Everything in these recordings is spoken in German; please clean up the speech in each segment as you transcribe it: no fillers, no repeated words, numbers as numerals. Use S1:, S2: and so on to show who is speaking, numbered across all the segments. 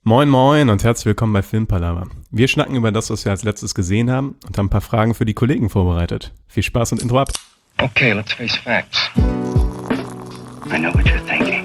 S1: Moin moin und herzlich willkommen bei Filmpalava. Wir schnacken über das, was wir als letztes gesehen haben und haben ein paar Fragen für die Kollegen vorbereitet. Viel Spaß und Intro ab.
S2: Okay, let's face facts. I know what you're thinking.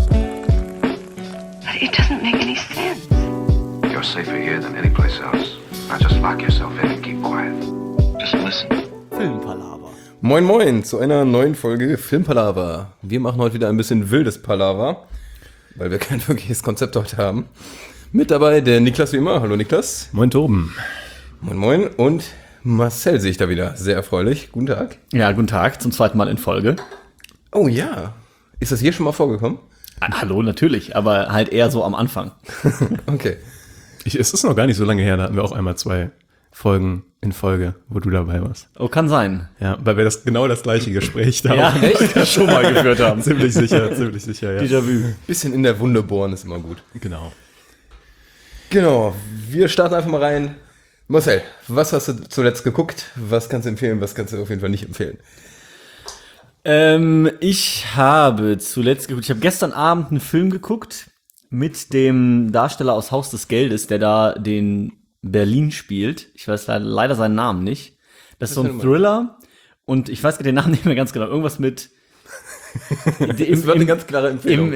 S3: But it doesn't make any sense.
S4: You're safer here than any place else. Now just lock yourself in and keep quiet.
S2: Just listen.
S5: Filmpalava.
S6: Moin moin zu einer neuen Folge Filmpalava. Wir machen heute wieder ein bisschen wildes Palaver, weil wir kein wirkliches Konzept heute haben. Mit dabei der Niklas wie immer. Hallo Niklas.
S1: Moin Toben.
S6: Moin moin. Und Marcel sehe ich da wieder. Sehr erfreulich. Guten Tag.
S5: Ja, guten Tag, zum zweiten Mal in Folge.
S6: Oh ja. Ist das hier schon mal vorgekommen?
S5: Hallo, natürlich, aber halt eher so am Anfang.
S6: Okay.
S1: Es ist noch gar nicht so lange her, da hatten wir auch einmal 2 Folgen in Folge, wo du dabei warst.
S5: Oh, kann sein.
S1: Ja, weil wir genau das gleiche Gespräch da
S5: Ja,
S1: auch
S5: echt? Schon mal geführt haben.
S1: ziemlich sicher, ja.
S5: Déjà-vu.
S6: Bisschen in der Wunde bohren ist immer gut.
S1: Genau.
S6: Genau. Wir starten einfach mal rein. Marcel, was hast du zuletzt geguckt? Was kannst du empfehlen? Was kannst du auf jeden Fall nicht empfehlen?
S5: Ich habe zuletzt geguckt, ich habe gestern Abend einen Film geguckt mit dem Darsteller aus Haus des Geldes, der da den Berlin spielt. Ich weiß leider seinen Namen nicht. Das ist so ein Thriller und ich weiß den Namen nicht mehr ganz genau. Irgendwas mit
S6: Das wird eine ganz klare Empfehlung.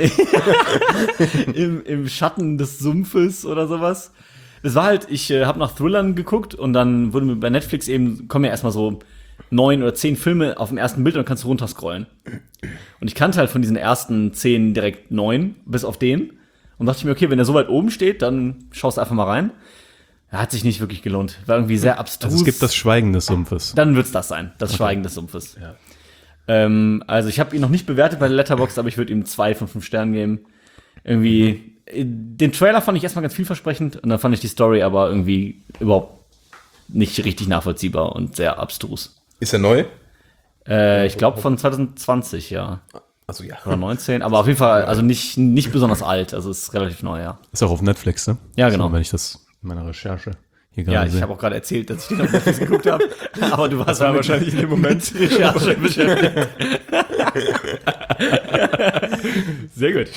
S5: Im Schatten des Sumpfes oder sowas. Das war halt, ich habe nach Thrillern geguckt und dann wurde mir bei Netflix eben, kommen ja erstmal so 9 oder 10 Filme auf dem ersten Bild und dann kannst du runterscrollen. Und ich kannte halt von diesen ersten 10 direkt 9, bis auf den. Und dachte ich mir, okay, wenn der so weit oben steht, dann schaust du einfach mal rein. Hat sich nicht wirklich gelohnt. War irgendwie sehr abstrus.
S1: Also es gibt das Schweigen des Sumpfes.
S5: Dann wird's das sein, das Schweigen des Sumpfes. Ja. Also ich habe ihn noch nicht bewertet bei der Letterboxd, aber ich würde ihm 2 von 5 Sternen geben. Irgendwie, den Trailer fand ich erstmal ganz vielversprechend und dann fand ich die Story aber irgendwie überhaupt nicht richtig nachvollziehbar und sehr abstrus.
S6: Ist er neu?
S5: Ich glaube von 2020, ja.
S6: Also ja.
S5: Oder 19, aber auf jeden Fall, also nicht besonders alt, also ist relativ neu, ja.
S1: Ist auch auf Netflix, ne?
S5: Ja, genau.
S1: So, wenn ich das in meiner Recherche hier
S5: Ja,
S1: gerade
S5: ich
S1: sehe.
S5: habe auch gerade erzählt, dass ich den auf Netflix geguckt habe, aber du warst
S1: wahrscheinlich in dem Moment
S5: mit Recherche beschäftigt.
S1: Sehr gut.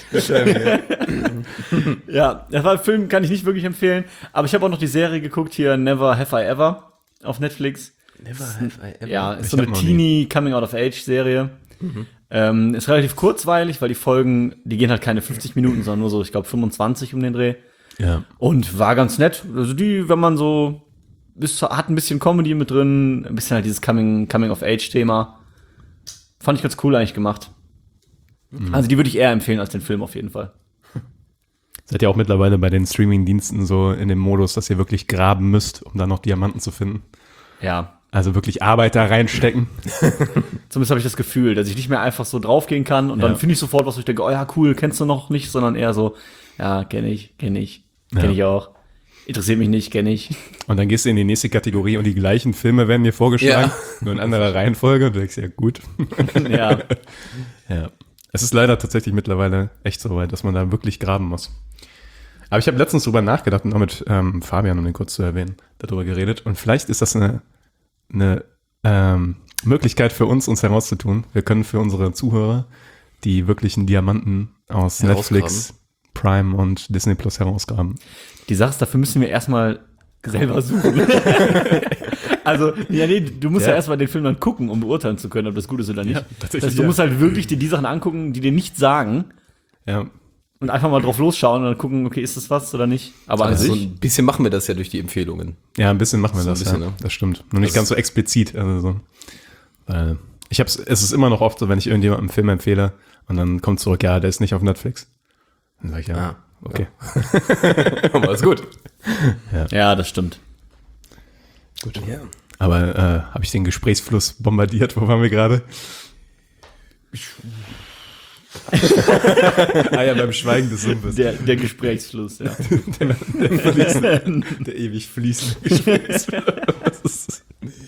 S5: Ja, der Film kann ich nicht wirklich empfehlen, aber ich habe auch noch die Serie geguckt, hier Never Have I Ever auf Netflix.
S6: Never have I ever.
S5: Ja, ist
S1: Ich
S5: so eine
S1: hab noch
S5: Teenie Coming-out-of-Age-Serie. Ist relativ kurzweilig, weil die Folgen, die gehen halt keine 50 Minuten, sondern nur so, ich glaube, 25 um den Dreh.
S1: Ja.
S5: Und war ganz nett. Also die, wenn man so, hat ein bisschen Comedy mit drin, ein bisschen halt dieses Coming-of-Age-Thema. Fand ich ganz cool eigentlich gemacht. Also die würde ich eher empfehlen als den Film auf jeden Fall.
S1: Seid ihr auch mittlerweile bei den Streaming-Diensten so in dem Modus, dass ihr wirklich graben müsst, um dann noch Diamanten zu finden?
S5: Ja.
S1: Also wirklich Arbeit da reinstecken?
S5: Zumindest habe ich das Gefühl, dass ich nicht mehr einfach so draufgehen kann und dann finde ich sofort was, wo ich denke, oh ja, cool, kennst du noch nicht, sondern eher so, ja, kenn ich auch. Interessiert mich nicht, kenne ich.
S1: Und dann gehst du in die nächste Kategorie und die gleichen Filme werden dir vorgeschlagen,
S6: Ja.
S1: nur in anderer Reihenfolge. Und du denkst, ja gut.
S5: Ja.
S1: Ja. Es ist leider tatsächlich mittlerweile echt so weit, dass man da wirklich graben muss. Aber ich habe letztens drüber nachgedacht und auch mit Fabian, um den kurz zu erwähnen, darüber geredet. Und vielleicht ist das eine Möglichkeit für uns herauszutun. Wir können für unsere Zuhörer die wirklichen Diamanten aus Netflix, Prime und Disney Plus herausgraben.
S5: Die Sache ist, dafür müssen wir erstmal selber suchen. Also, ja, nee, du musst ja erstmal den Film dann gucken, um beurteilen zu können, ob das gut ist oder nicht.
S1: Ja, tatsächlich,
S5: Das heißt, du musst halt wirklich dir die Sachen angucken, die dir nichts sagen
S1: Ja.
S5: und einfach mal drauf losschauen und dann gucken, okay, ist das was oder nicht. Aber an
S6: Also so
S5: sich,
S6: ein bisschen machen wir das ja durch die Empfehlungen.
S1: Ja, ein bisschen machen wir
S6: So ein
S1: das,
S6: bisschen,
S1: ja.
S6: ne?
S1: Das stimmt. Nur nicht ganz so explizit. Also so. Weil es ist immer noch oft so, wenn ich irgendjemandem einen Film empfehle und dann kommt zurück, ja, der ist nicht auf Netflix. Dann sag ich, ja, okay.
S6: Aber ist gut.
S5: ja, das stimmt.
S1: Gut.
S6: Ja.
S1: Aber habe ich den Gesprächsfluss bombardiert? Wo waren wir gerade? Ja, beim Schweigen des Sumpfes.
S5: Der Gesprächsfluss, ja.
S1: Der ewig fließende Gesprächsfluss.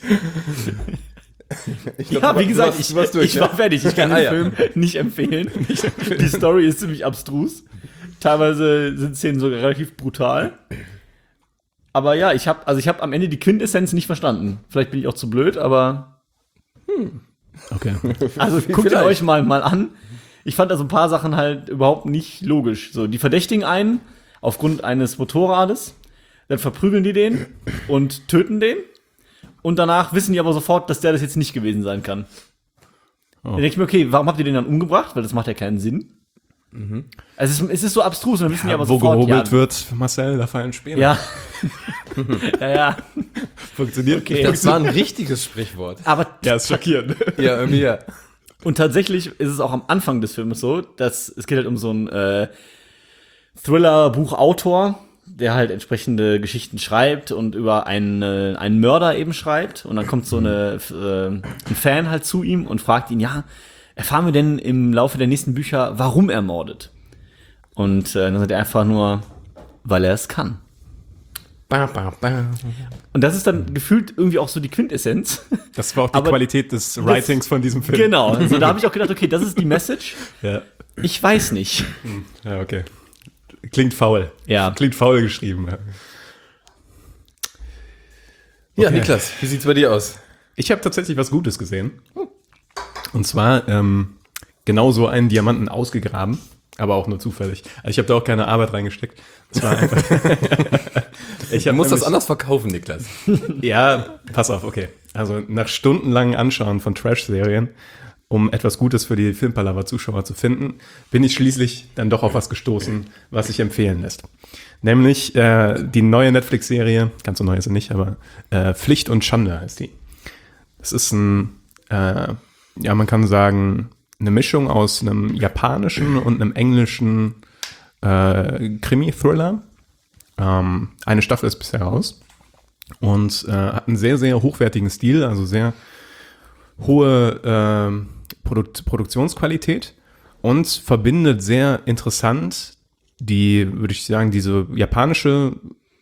S5: Ja, wie gesagt, ich war fertig. Ich kann den
S6: ja.
S5: Film nicht empfehlen. Die Story ist ziemlich abstrus. Teilweise sind Szenen sogar relativ brutal. Aber ja, ich habe am Ende die Quintessenz nicht verstanden. Vielleicht bin ich auch zu blöd, aber
S1: Okay.
S5: also guckt ihr euch mal an. Ich fand da so ein paar Sachen halt überhaupt nicht logisch. So, die verdächtigen einen, aufgrund eines Motorrades. Dann verprügeln die den und töten den. Und danach wissen die aber sofort, dass der das jetzt nicht gewesen sein kann. Dann denke ich mir, okay, warum habt ihr den dann umgebracht? Weil das macht ja keinen Sinn. Also es ist so abstrus, und dann wissen die aber
S1: wo
S5: sofort,
S1: gehobelt wird, Marcel, da fallen Späne.
S5: ja. ja.
S1: Funktioniert.
S5: Okay.
S6: Das war ein richtiges Sprichwort.
S5: Aber
S1: Ja, ist schockierend.
S6: Ja, irgendwie ja.
S5: und tatsächlich ist es auch am Anfang des Films so, dass es geht halt um so einen Thriller-Buchautor, der halt entsprechende Geschichten schreibt und über einen Mörder eben schreibt. Und dann kommt so ein Fan halt zu ihm und fragt ihn, ja, erfahren wir denn im Laufe der nächsten Bücher, warum er mordet? Und dann sagt er einfach nur, weil er es kann. Und das ist dann gefühlt irgendwie auch so die Quintessenz.
S1: Das war auch die
S5: Aber
S1: Qualität des Writings von diesem Film.
S5: Genau. Also da habe ich auch gedacht, okay, das ist die Message.
S1: Ja,
S5: Ich weiß nicht.
S1: ja, okay. Klingt faul.
S5: Ja.
S1: Klingt faul geschrieben. Ja.
S6: Ja,
S1: Okay.
S6: Niklas, wie sieht's bei dir aus?
S1: Ich habe tatsächlich was Gutes gesehen. Und zwar genau so einen Diamanten ausgegraben, aber auch nur zufällig. Also ich habe da auch keine Arbeit reingesteckt. Das war einfach
S6: Du musst das anders verkaufen, Niklas.
S1: Ja, pass auf, okay. Also nach stundenlangen Anschauen von Trash-Serien, um etwas Gutes für die Filmpalava-Zuschauer zu finden, bin ich schließlich dann doch auf was gestoßen, was sich empfehlen lässt. Nämlich die neue Netflix-Serie, ganz so neu ist sie nicht, aber Pflicht und Schande heißt die. Es ist ja, man kann sagen, eine Mischung aus einem japanischen und einem englischen Krimi-Thriller. Eine Staffel ist bisher raus und hat einen sehr, sehr hochwertigen Stil, also sehr hohe Produktionsqualität und verbindet sehr interessant würde ich sagen, diese japanische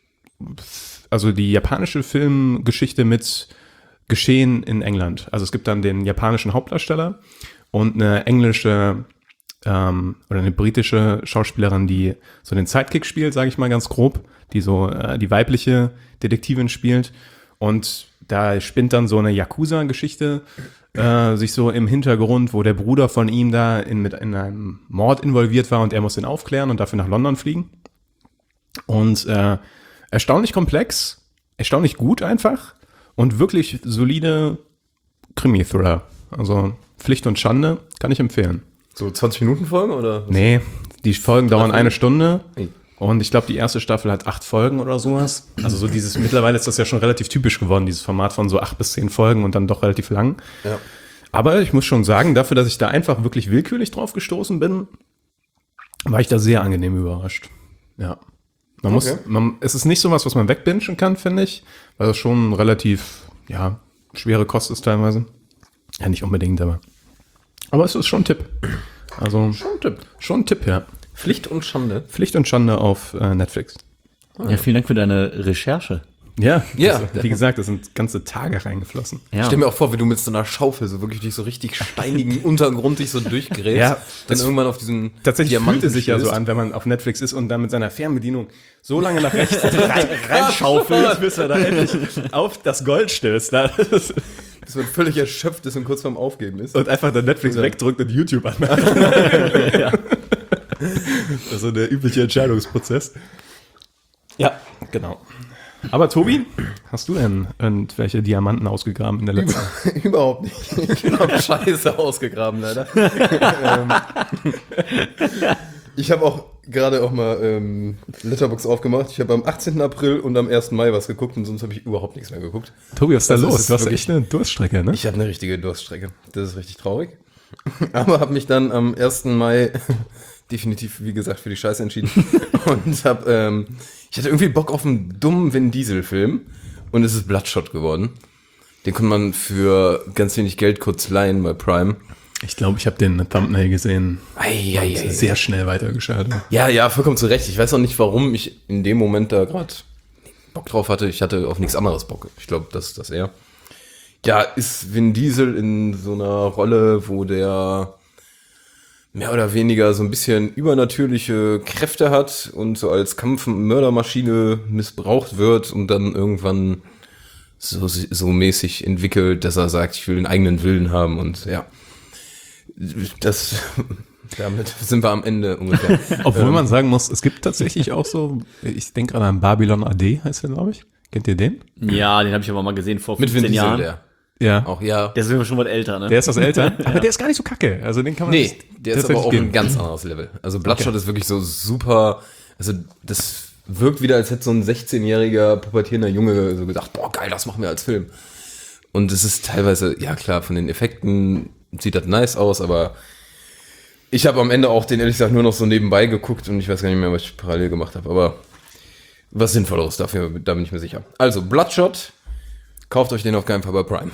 S1: Filmgeschichte mit Geschehen in England. Also es gibt dann den japanischen Hauptdarsteller und eine englische oder eine britische Schauspielerin, die so den Sidekick spielt, sage ich mal ganz grob, die so die weibliche Detektivin spielt. Und da spinnt dann so eine Yakuza-Geschichte sich so im Hintergrund, wo der Bruder von ihm da in einem Mord involviert war und er muss den aufklären und dafür nach London fliegen. Und erstaunlich komplex, erstaunlich gut einfach und wirklich solide Krimi-Thriller. Also Pflicht und Schande kann ich empfehlen.
S6: So 20 Minuten Folgen oder?
S1: Nee, die Folgen dauern eine Stunde.
S6: Hey.
S1: Und ich glaube, die erste Staffel hat 8 Folgen oder sowas. Also so mittlerweile ist das ja schon relativ typisch geworden, dieses Format von so 8 bis 10 Folgen und dann doch relativ lang.
S6: Ja.
S1: Aber ich muss schon sagen, dafür, dass ich da einfach wirklich willkürlich drauf gestoßen bin, war ich da sehr angenehm überrascht. Ja. Es ist nicht so was man wegbingen kann, finde ich, weil das schon relativ, ja, schwere Kost ist teilweise. Ja, nicht unbedingt, aber es ist schon ein Tipp. Also, schon ein Tipp, ja.
S6: Pflicht und Schande.
S1: Pflicht und Schande auf Netflix.
S5: Ja, vielen Dank für deine Recherche.
S1: Ja,
S6: Ja.
S1: Wie gesagt, da sind ganze Tage reingeflossen.
S5: Ja.
S6: Ich stell mir auch vor, wie du mit so einer Schaufel so wirklich durch so richtig steinigen Untergrund dich so durchgräbst.
S1: Ja,
S6: dann
S1: das
S6: irgendwann auf diesen
S1: Tatsächlich
S6: Diamanten
S1: fühlt es sich ja so
S6: stößt.
S1: an, wenn man auf Netflix ist und dann mit seiner Fernbedienung so lange nach rechts reinschaufelt, bis er da endlich auf das Gold stößt.
S6: Bis man völlig erschöpft ist und kurz vorm Aufgeben ist.
S1: Und einfach dann Netflix
S6: Ja.
S1: wegdrückt und YouTube anmacht.
S5: Ja.
S1: Das ist so der übliche Entscheidungsprozess. Ja, genau. Aber Tobi, hast du denn irgendwelche Diamanten ausgegraben in der letzten Zeit?
S6: Überhaupt nicht. Ich bin auf Scheiße ausgegraben, leider. Ich habe auch gerade auch mal Letterboxd aufgemacht. Ich habe am 18. April und am 1. Mai was geguckt und sonst habe ich überhaupt nichts mehr geguckt.
S1: Tobi, was ist da
S6: Das
S1: los?
S6: ist
S1: Du hast
S6: wirklich-
S1: echt eine Durststrecke, ne?
S6: Ich habe eine richtige Durststrecke. Das ist richtig traurig. Aber habe mich dann am 1. Mai definitiv, wie gesagt, für die Scheiße entschieden. Und ich hatte irgendwie Bock auf einen dummen Vin Diesel-Film. Und es ist Bloodshot geworden. Den konnte man für ganz wenig Geld kurz leihen bei Prime.
S1: Ich glaube, ich habe den Thumbnail gesehen.
S6: Eieiei.
S1: Sehr schnell weitergeschaltet.
S6: Ja, vollkommen zu Recht. Ich weiß auch nicht, warum ich in dem Moment da gerade Bock drauf hatte. Ich hatte auf nichts anderes Bock. Ich glaube, das ist das eher. Ja, ist Vin Diesel in so einer Rolle, wo der mehr oder weniger so ein bisschen übernatürliche Kräfte hat und so als Kampfmördermaschine missbraucht wird und dann irgendwann so mäßig entwickelt, dass er sagt, ich will einen eigenen Willen haben und ja. Das Damit sind wir am Ende ungefähr.
S1: Obwohl man sagen muss, es gibt tatsächlich auch so, ich denke gerade an Babylon AD, heißt der, glaube ich. Kennt ihr den?
S5: Ja, den habe ich aber mal gesehen vor
S6: Mit
S5: 15
S6: Vin Diesel,
S5: Jahren.
S6: der.
S1: Ja.
S6: Auch, ja.
S5: Der ist immer schon was älter, ne?
S1: Der ist was älter, aber der ist gar nicht so kacke. Also den kann man
S6: Nee,
S1: sich
S6: der ist aber
S1: tatsächlich
S6: auch
S1: geben.
S6: ein ganz anderes Level. Also Bloodshot ist wirklich so super, also das wirkt wieder, als hätte so ein 16-jähriger pubertierender Junge so gedacht, boah, geil, das machen wir als Film. Und es ist teilweise, ja klar, von den Effekten sieht das nice aus, aber ich habe am Ende auch den ehrlich gesagt nur noch so nebenbei geguckt und ich weiß gar nicht mehr, was ich parallel gemacht habe, aber was Sinnvolleres dafür, da bin ich mir sicher. Also Bloodshot, kauft euch den auf keinen Fall bei Prime.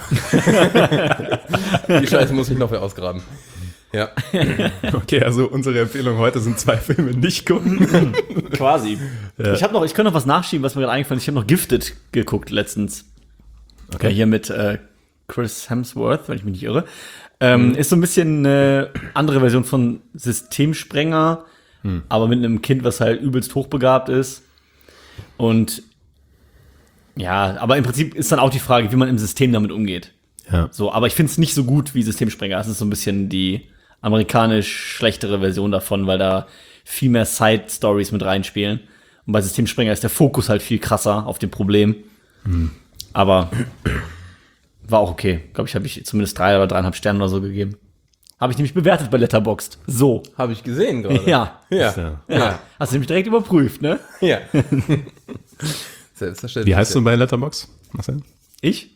S6: Die Scheiße muss ich noch wer ausgraben. Ja.
S1: Okay, also unsere Empfehlung heute sind 2 Filme nicht gucken.
S5: Quasi. Ja. Ich könnte noch was nachschieben, was mir gerade eingefallen ist. Ich habe noch Gifted geguckt letztens. Okay. Hier mit Chris Hemsworth, wenn ich mich nicht irre. Ist so ein bisschen eine andere Version von Systemsprenger, aber mit einem Kind, was halt übelst hochbegabt ist. Und ja, aber im Prinzip ist dann auch die Frage, wie man im System damit umgeht.
S1: Ja.
S5: So, aber ich finde es nicht so gut wie Systemsprenger. Es ist so ein bisschen die amerikanisch schlechtere Version davon, weil da viel mehr Side-Stories mit reinspielen. Und bei Systemsprenger ist der Fokus halt viel krasser auf dem Problem. Aber war auch okay. Glaube ich, habe ich zumindest 3 oder 3,5 Sterne oder so gegeben. Habe ich nämlich bewertet bei Letterboxd. So.
S6: Habe ich gesehen gerade.
S5: Ja.
S6: Ja.
S5: Hast du nämlich direkt überprüft, ne?
S6: Ja. Selbstverständlich.
S1: Wie heißt du bei Letterboxd, Marcel?
S5: Ich?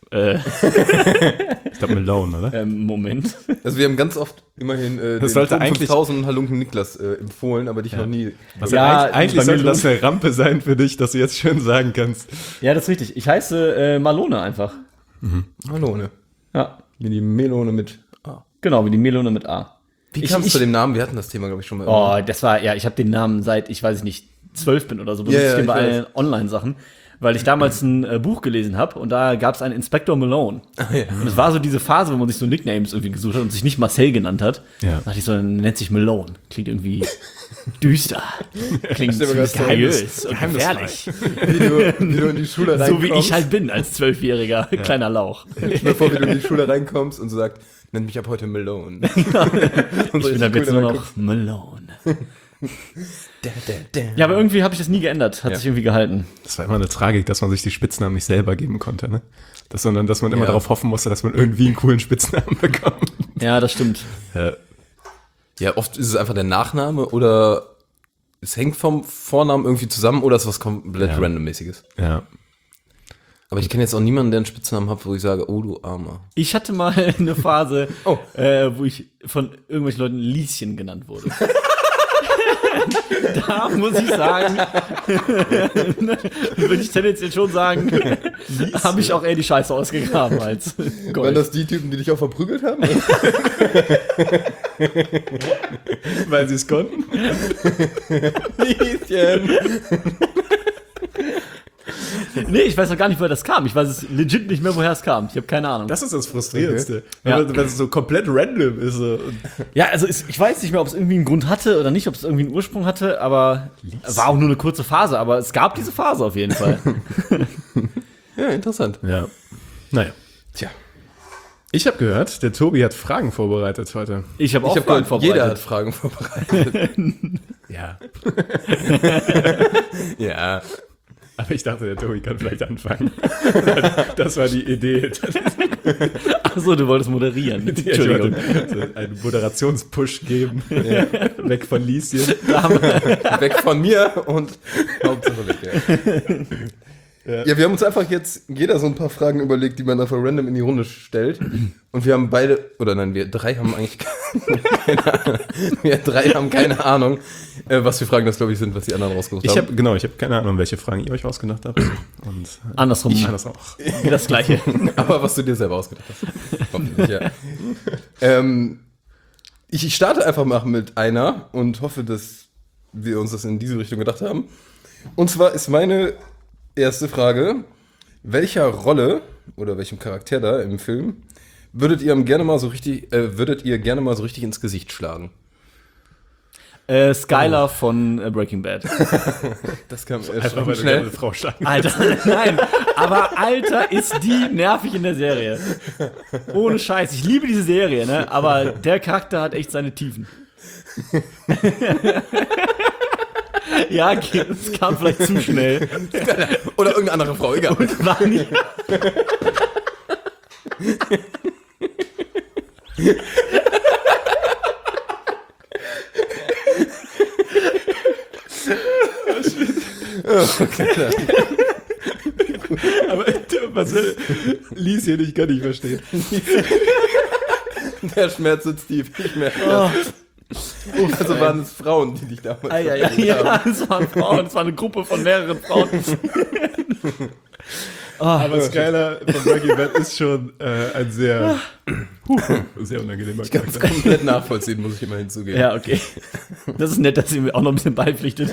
S1: Ich glaube Malone, oder?
S5: Moment.
S6: Also wir haben ganz oft immerhin den
S1: sollte
S6: Turm
S1: eigentlich-
S6: 5000 und Halunken Niklas empfohlen, aber dich noch nie.
S1: Also
S5: Ja,
S1: eigentlich
S5: bei
S1: sollte
S5: Malone.
S1: das eine Rampe sein für dich, dass du jetzt schön sagen kannst.
S5: Ja, das ist richtig. Ich heiße Malone einfach.
S6: Melone.
S5: Ja.
S6: Wie die Melone mit A.
S5: Genau, wie die Melone mit A.
S6: Wie kam es zu dem Namen? Wir hatten das Thema, glaube ich, schon mal.
S5: Oh, das war, ja, ich habe den Namen seit, ich weiß nicht, 12 bin oder so, benutze
S6: Ja,
S5: ich den bei
S6: ich
S5: allen Online-Sachen, weil ich damals ein Buch gelesen habe und da gab es einen Inspector Malone. Und es war so diese Phase, wo man sich so Nicknames irgendwie gesucht hat und sich nicht Marcel genannt hat.
S1: Ja.
S5: Da dachte ich so, nennt sich Malone. Klingt irgendwie düster. Klingt
S6: Stell mir das
S5: mysteriös und gefährlich.
S6: Wie du in die Schule reinkommst.
S5: So wie ich halt bin als 12-jähriger kleiner Lauch.
S6: Ich mir vor, wie du in die Schule reinkommst und so sagst, nenn mich ab heute Malone.
S5: Ich bin ab jetzt nur noch Malone. Ja, aber irgendwie habe ich das nie geändert. Hat sich irgendwie gehalten.
S1: Das war immer eine Tragik, dass man sich die Spitznamen nicht selber geben konnte, ne? Sondern dass man immer darauf hoffen musste, dass man irgendwie einen coolen Spitznamen bekommt.
S5: Ja, das stimmt.
S6: Ja, oft ist es einfach der Nachname oder es hängt vom Vornamen irgendwie zusammen oder es ist was komplett randommäßiges.
S1: Ja.
S6: Aber ich kenne jetzt auch niemanden, der einen Spitznamen hat, wo ich sage, oh du Armer.
S5: Ich hatte mal eine Phase, wo ich von irgendwelchen Leuten Lieschen genannt wurde. Da muss ich sagen, würde ich tendenziell schon sagen, habe ich auch eher die Scheiße ausgegraben als
S6: Waren
S5: Gold.
S6: das die Typen, die dich auch verprügelt haben?
S1: Weil sie es konnten.
S6: Lieschen.
S5: Nee, ich weiß noch gar nicht, woher das kam. Ich weiß es legit nicht mehr, woher es kam. Ich habe keine Ahnung.
S1: Das ist das Frustrierendste.
S5: Ja.
S1: Wenn es so komplett random ist. So.
S5: Ja, also ich weiß nicht mehr, ob es irgendwie einen Grund hatte oder nicht, ob es irgendwie einen Ursprung hatte, aber war auch nur eine kurze Phase. Aber es gab diese Phase auf jeden Fall.
S6: Ja, interessant.
S1: Ja. Naja.
S6: Tja.
S1: Ich habe gehört, der Tobi hat Fragen vorbereitet heute.
S5: Ich habe auch
S6: Ich
S5: Fragen
S6: habe jeder hat Fragen vorbereitet.
S1: Ja.
S6: Ja.
S1: Aber ich dachte, der Tobi kann vielleicht anfangen. Das war die Idee.
S5: Achso, du wolltest moderieren.
S1: Ich
S5: Entschuldigung.
S1: wollte einen Moderationspush geben. Weg von Lieschen.
S6: Weg von mir und Hauptsache weg. Ja, wir haben uns einfach jetzt jeder so ein paar Fragen überlegt, die man einfach random in die Runde stellt. Und wir haben beide, oder nein, wir drei haben eigentlich keine Ahnung. Wir drei haben keine Ahnung, was für Fragen das, glaube ich, sind, was die anderen rausgesucht
S1: Ich
S6: haben.
S1: habe keine Ahnung, welche Fragen ihr euch ausgedacht habt. Und
S5: Andersrum.
S1: das auch.
S5: Das Gleiche.
S6: Aber was du dir selber ausgedacht hast. Hoffentlich, ja. Ich starte einfach mal mit einer und hoffe, dass wir uns das in diese Richtung gedacht haben. Und zwar ist meine erste Frage: Welcher Rolle oder welchem Charakter da im Film würdet ihr gerne mal so richtig ins Gesicht schlagen?
S5: Skylar von Breaking Bad.
S6: Das kam
S1: Einfach weil du
S6: schnell.
S1: eine Frau schlagen.
S5: Alter, nein. Aber Alter, ist die nervig in der Serie. Ohne Scheiß. Ich liebe diese Serie, ne? Aber der Charakter hat echt seine Tiefen. Ja, okay, das kam vielleicht zu schnell.
S6: Oder irgendeine andere Frau, egal.
S5: War nicht.
S1: Aber was Lies hier nicht, kann ich verstehen.
S6: Der Schmerz sitzt tief. Ich merke das. Also waren es Frauen, die dich damals
S5: Ja, es waren Frauen, es war eine Gruppe von mehreren Frauen.
S1: Aber Skylar von Breaking Bad ist schon ein sehr, sehr unangenehmer
S6: Ich kann es
S1: Charakter.
S6: komplett nachvollziehen, muss ich immer hinzugeben.
S5: Ja, okay. Das ist nett, dass ihr mir auch noch ein bisschen beipflichtet.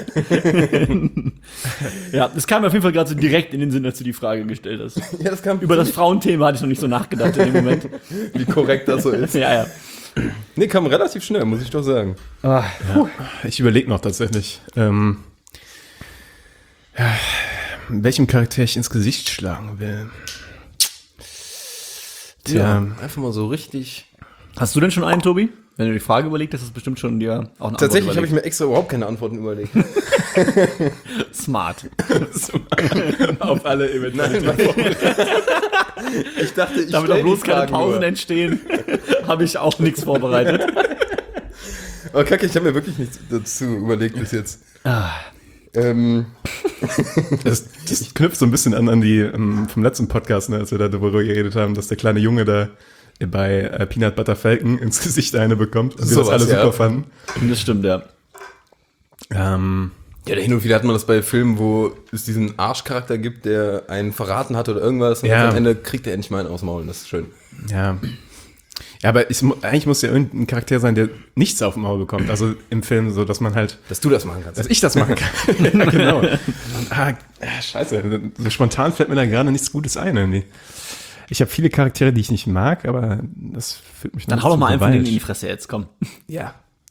S5: Ja, das kam mir auf jeden Fall gerade so direkt in den Sinn, als du die Frage gestellt hast.
S6: Ja, das kam
S5: Über das Frauenthema hatte ich noch nicht so nachgedacht in dem Moment.
S6: wie korrekt das so ist.
S5: Ja.
S6: Nee, kam relativ schnell, muss ich doch sagen.
S1: Ich überlege noch tatsächlich, welchem Charakter ich ins Gesicht schlagen will. Tja,
S6: Einfach mal so richtig.
S5: Hast du denn schon einen, Tobi? Wenn du die Frage überlegt hast, ist es bestimmt schon dir auch eine
S6: Tatsächlich habe
S5: Antwort
S6: ich mir extra überhaupt keine Antworten überlegt.
S5: Smart.
S1: auf alle Eventualitäten.
S6: Ich dachte, ich
S5: Damit auch
S6: stell
S5: bloß
S6: die
S5: keine
S6: Fragen
S5: Pausen
S6: nur.
S5: entstehen, habe ich auch nichts vorbereitet.
S6: Aber Kacke, ich habe mir wirklich nichts dazu überlegt bis jetzt.
S1: Das knüpft so ein bisschen an die vom letzten Podcast, ne, als wir da darüber geredet haben, dass der kleine Junge da bei Peanut Butter Falcon ins Gesicht eine bekommt und wir das
S6: Sowas,
S1: alle
S6: ja.
S1: super fanden.
S5: Das stimmt, ja.
S6: Ja, hin und wieder hat man das bei Filmen, wo es diesen Arschcharakter gibt, der einen verraten hat oder irgendwas und
S1: Ja.
S6: am Ende kriegt er endlich mal einen aus dem Maul. Das ist schön.
S1: Ja. Ja, aber eigentlich muss ja irgendein Charakter sein, der nichts auf dem Maul bekommt. Also im Film so, dass man halt,
S6: Dass du das machen kannst.
S1: dass ich das machen kann. Ja, genau. Scheiße, so spontan fällt mir da gerade nichts Gutes ein irgendwie. Ich habe viele Charaktere, die ich nicht mag, aber das fühlt mich
S5: Dann
S1: noch
S5: hau doch
S1: zu
S5: mal einen von
S1: Gewalt.
S5: denen in die Fresse jetzt, komm.
S6: Ja.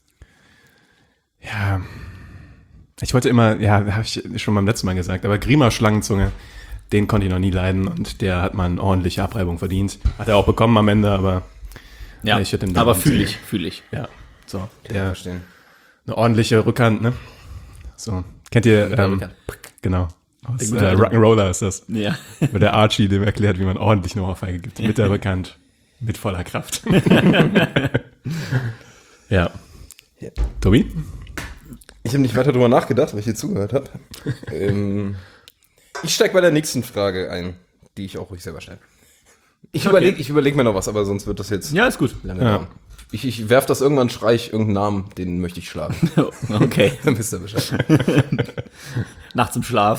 S1: Ja. Ich wollte immer, ja, habe ich schon beim letzten Mal gesagt, aber Grima Schlangenzunge, den konnte ich noch nie leiden und der hat mal eine ordentliche Abreibung verdient. Hat er auch bekommen am Ende, aber
S5: Ja,
S1: ich hätte ihm
S5: aber
S1: den-
S5: fühle ich.
S1: ja, so.
S6: Ja,
S1: Der,
S6: verstehen.
S1: eine ordentliche Rückhand, ne? So. Kennt ihr,
S6: Rückhand.
S1: genau. Aus
S5: gute alte-
S1: Rock'n'Roller ist das.
S5: Ja.
S1: Wo der Archie dem erklärt, wie man ordentlich eine Ohrfeige gibt. Mit der Rückhand. Mit voller Kraft. Ja.
S6: Ja.
S1: Tobi?
S6: Ich habe nicht weiter drüber nachgedacht, weil ich hier zugehört habe. Ich steige bei der nächsten Frage ein, die ich auch ruhig selber stelle. Ich überleg mir noch was, aber sonst wird das jetzt
S5: Ja, ist gut.
S6: lange
S1: Ja.
S6: dauern. Ich werf das irgendwann, schrei ich irgendeinen Namen, den möchte ich schlagen.
S5: Okay.
S6: Dann wisst ihr Bescheid.
S5: Nachts im Schlaf.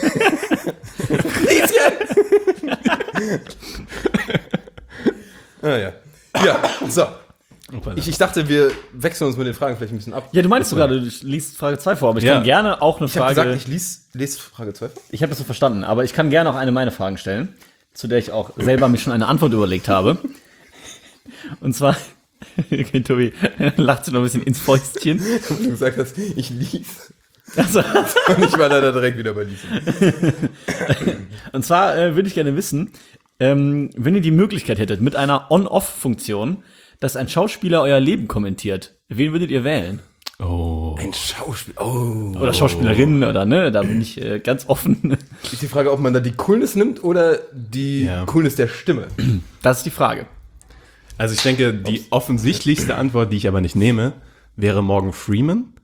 S6: Ja. Ja, so. Ich dachte, wir wechseln uns mit den Fragen vielleicht ein bisschen ab.
S5: Ja, du meinst du gerade, du liest Frage 2 vor, aber ich
S1: Ja.
S5: kann gerne auch eine
S6: Ich habe
S5: Frage.
S6: gesagt, ich lese Frage 2.
S5: Ich habe das so verstanden, aber ich kann gerne auch eine meiner Fragen stellen, zu der ich auch selber mir schon eine Antwort überlegt habe. Und zwar, okay, Tobi lacht sich noch ein bisschen ins Fäustchen.
S6: Du gesagt hast, ich lies.
S5: Also,
S6: Und ich war da direkt wieder bei diesem.
S5: und zwar würde ich gerne wissen, wenn ihr die Möglichkeit hättet, mit einer On-Off-Funktion, dass ein Schauspieler euer Leben kommentiert, wen würdet ihr wählen?
S1: Oh.
S6: Ein Schauspiel. Oh.
S5: Oder Schauspielerin oder ne? Da bin ich ganz offen.
S6: Ist die Frage, ob man da die Coolness nimmt oder die
S1: Ja.
S6: Coolness der Stimme?
S5: Das ist die Frage.
S1: Also ich denke, die offensichtlichste Antwort, die ich aber nicht nehme, wäre Morgan Freeman.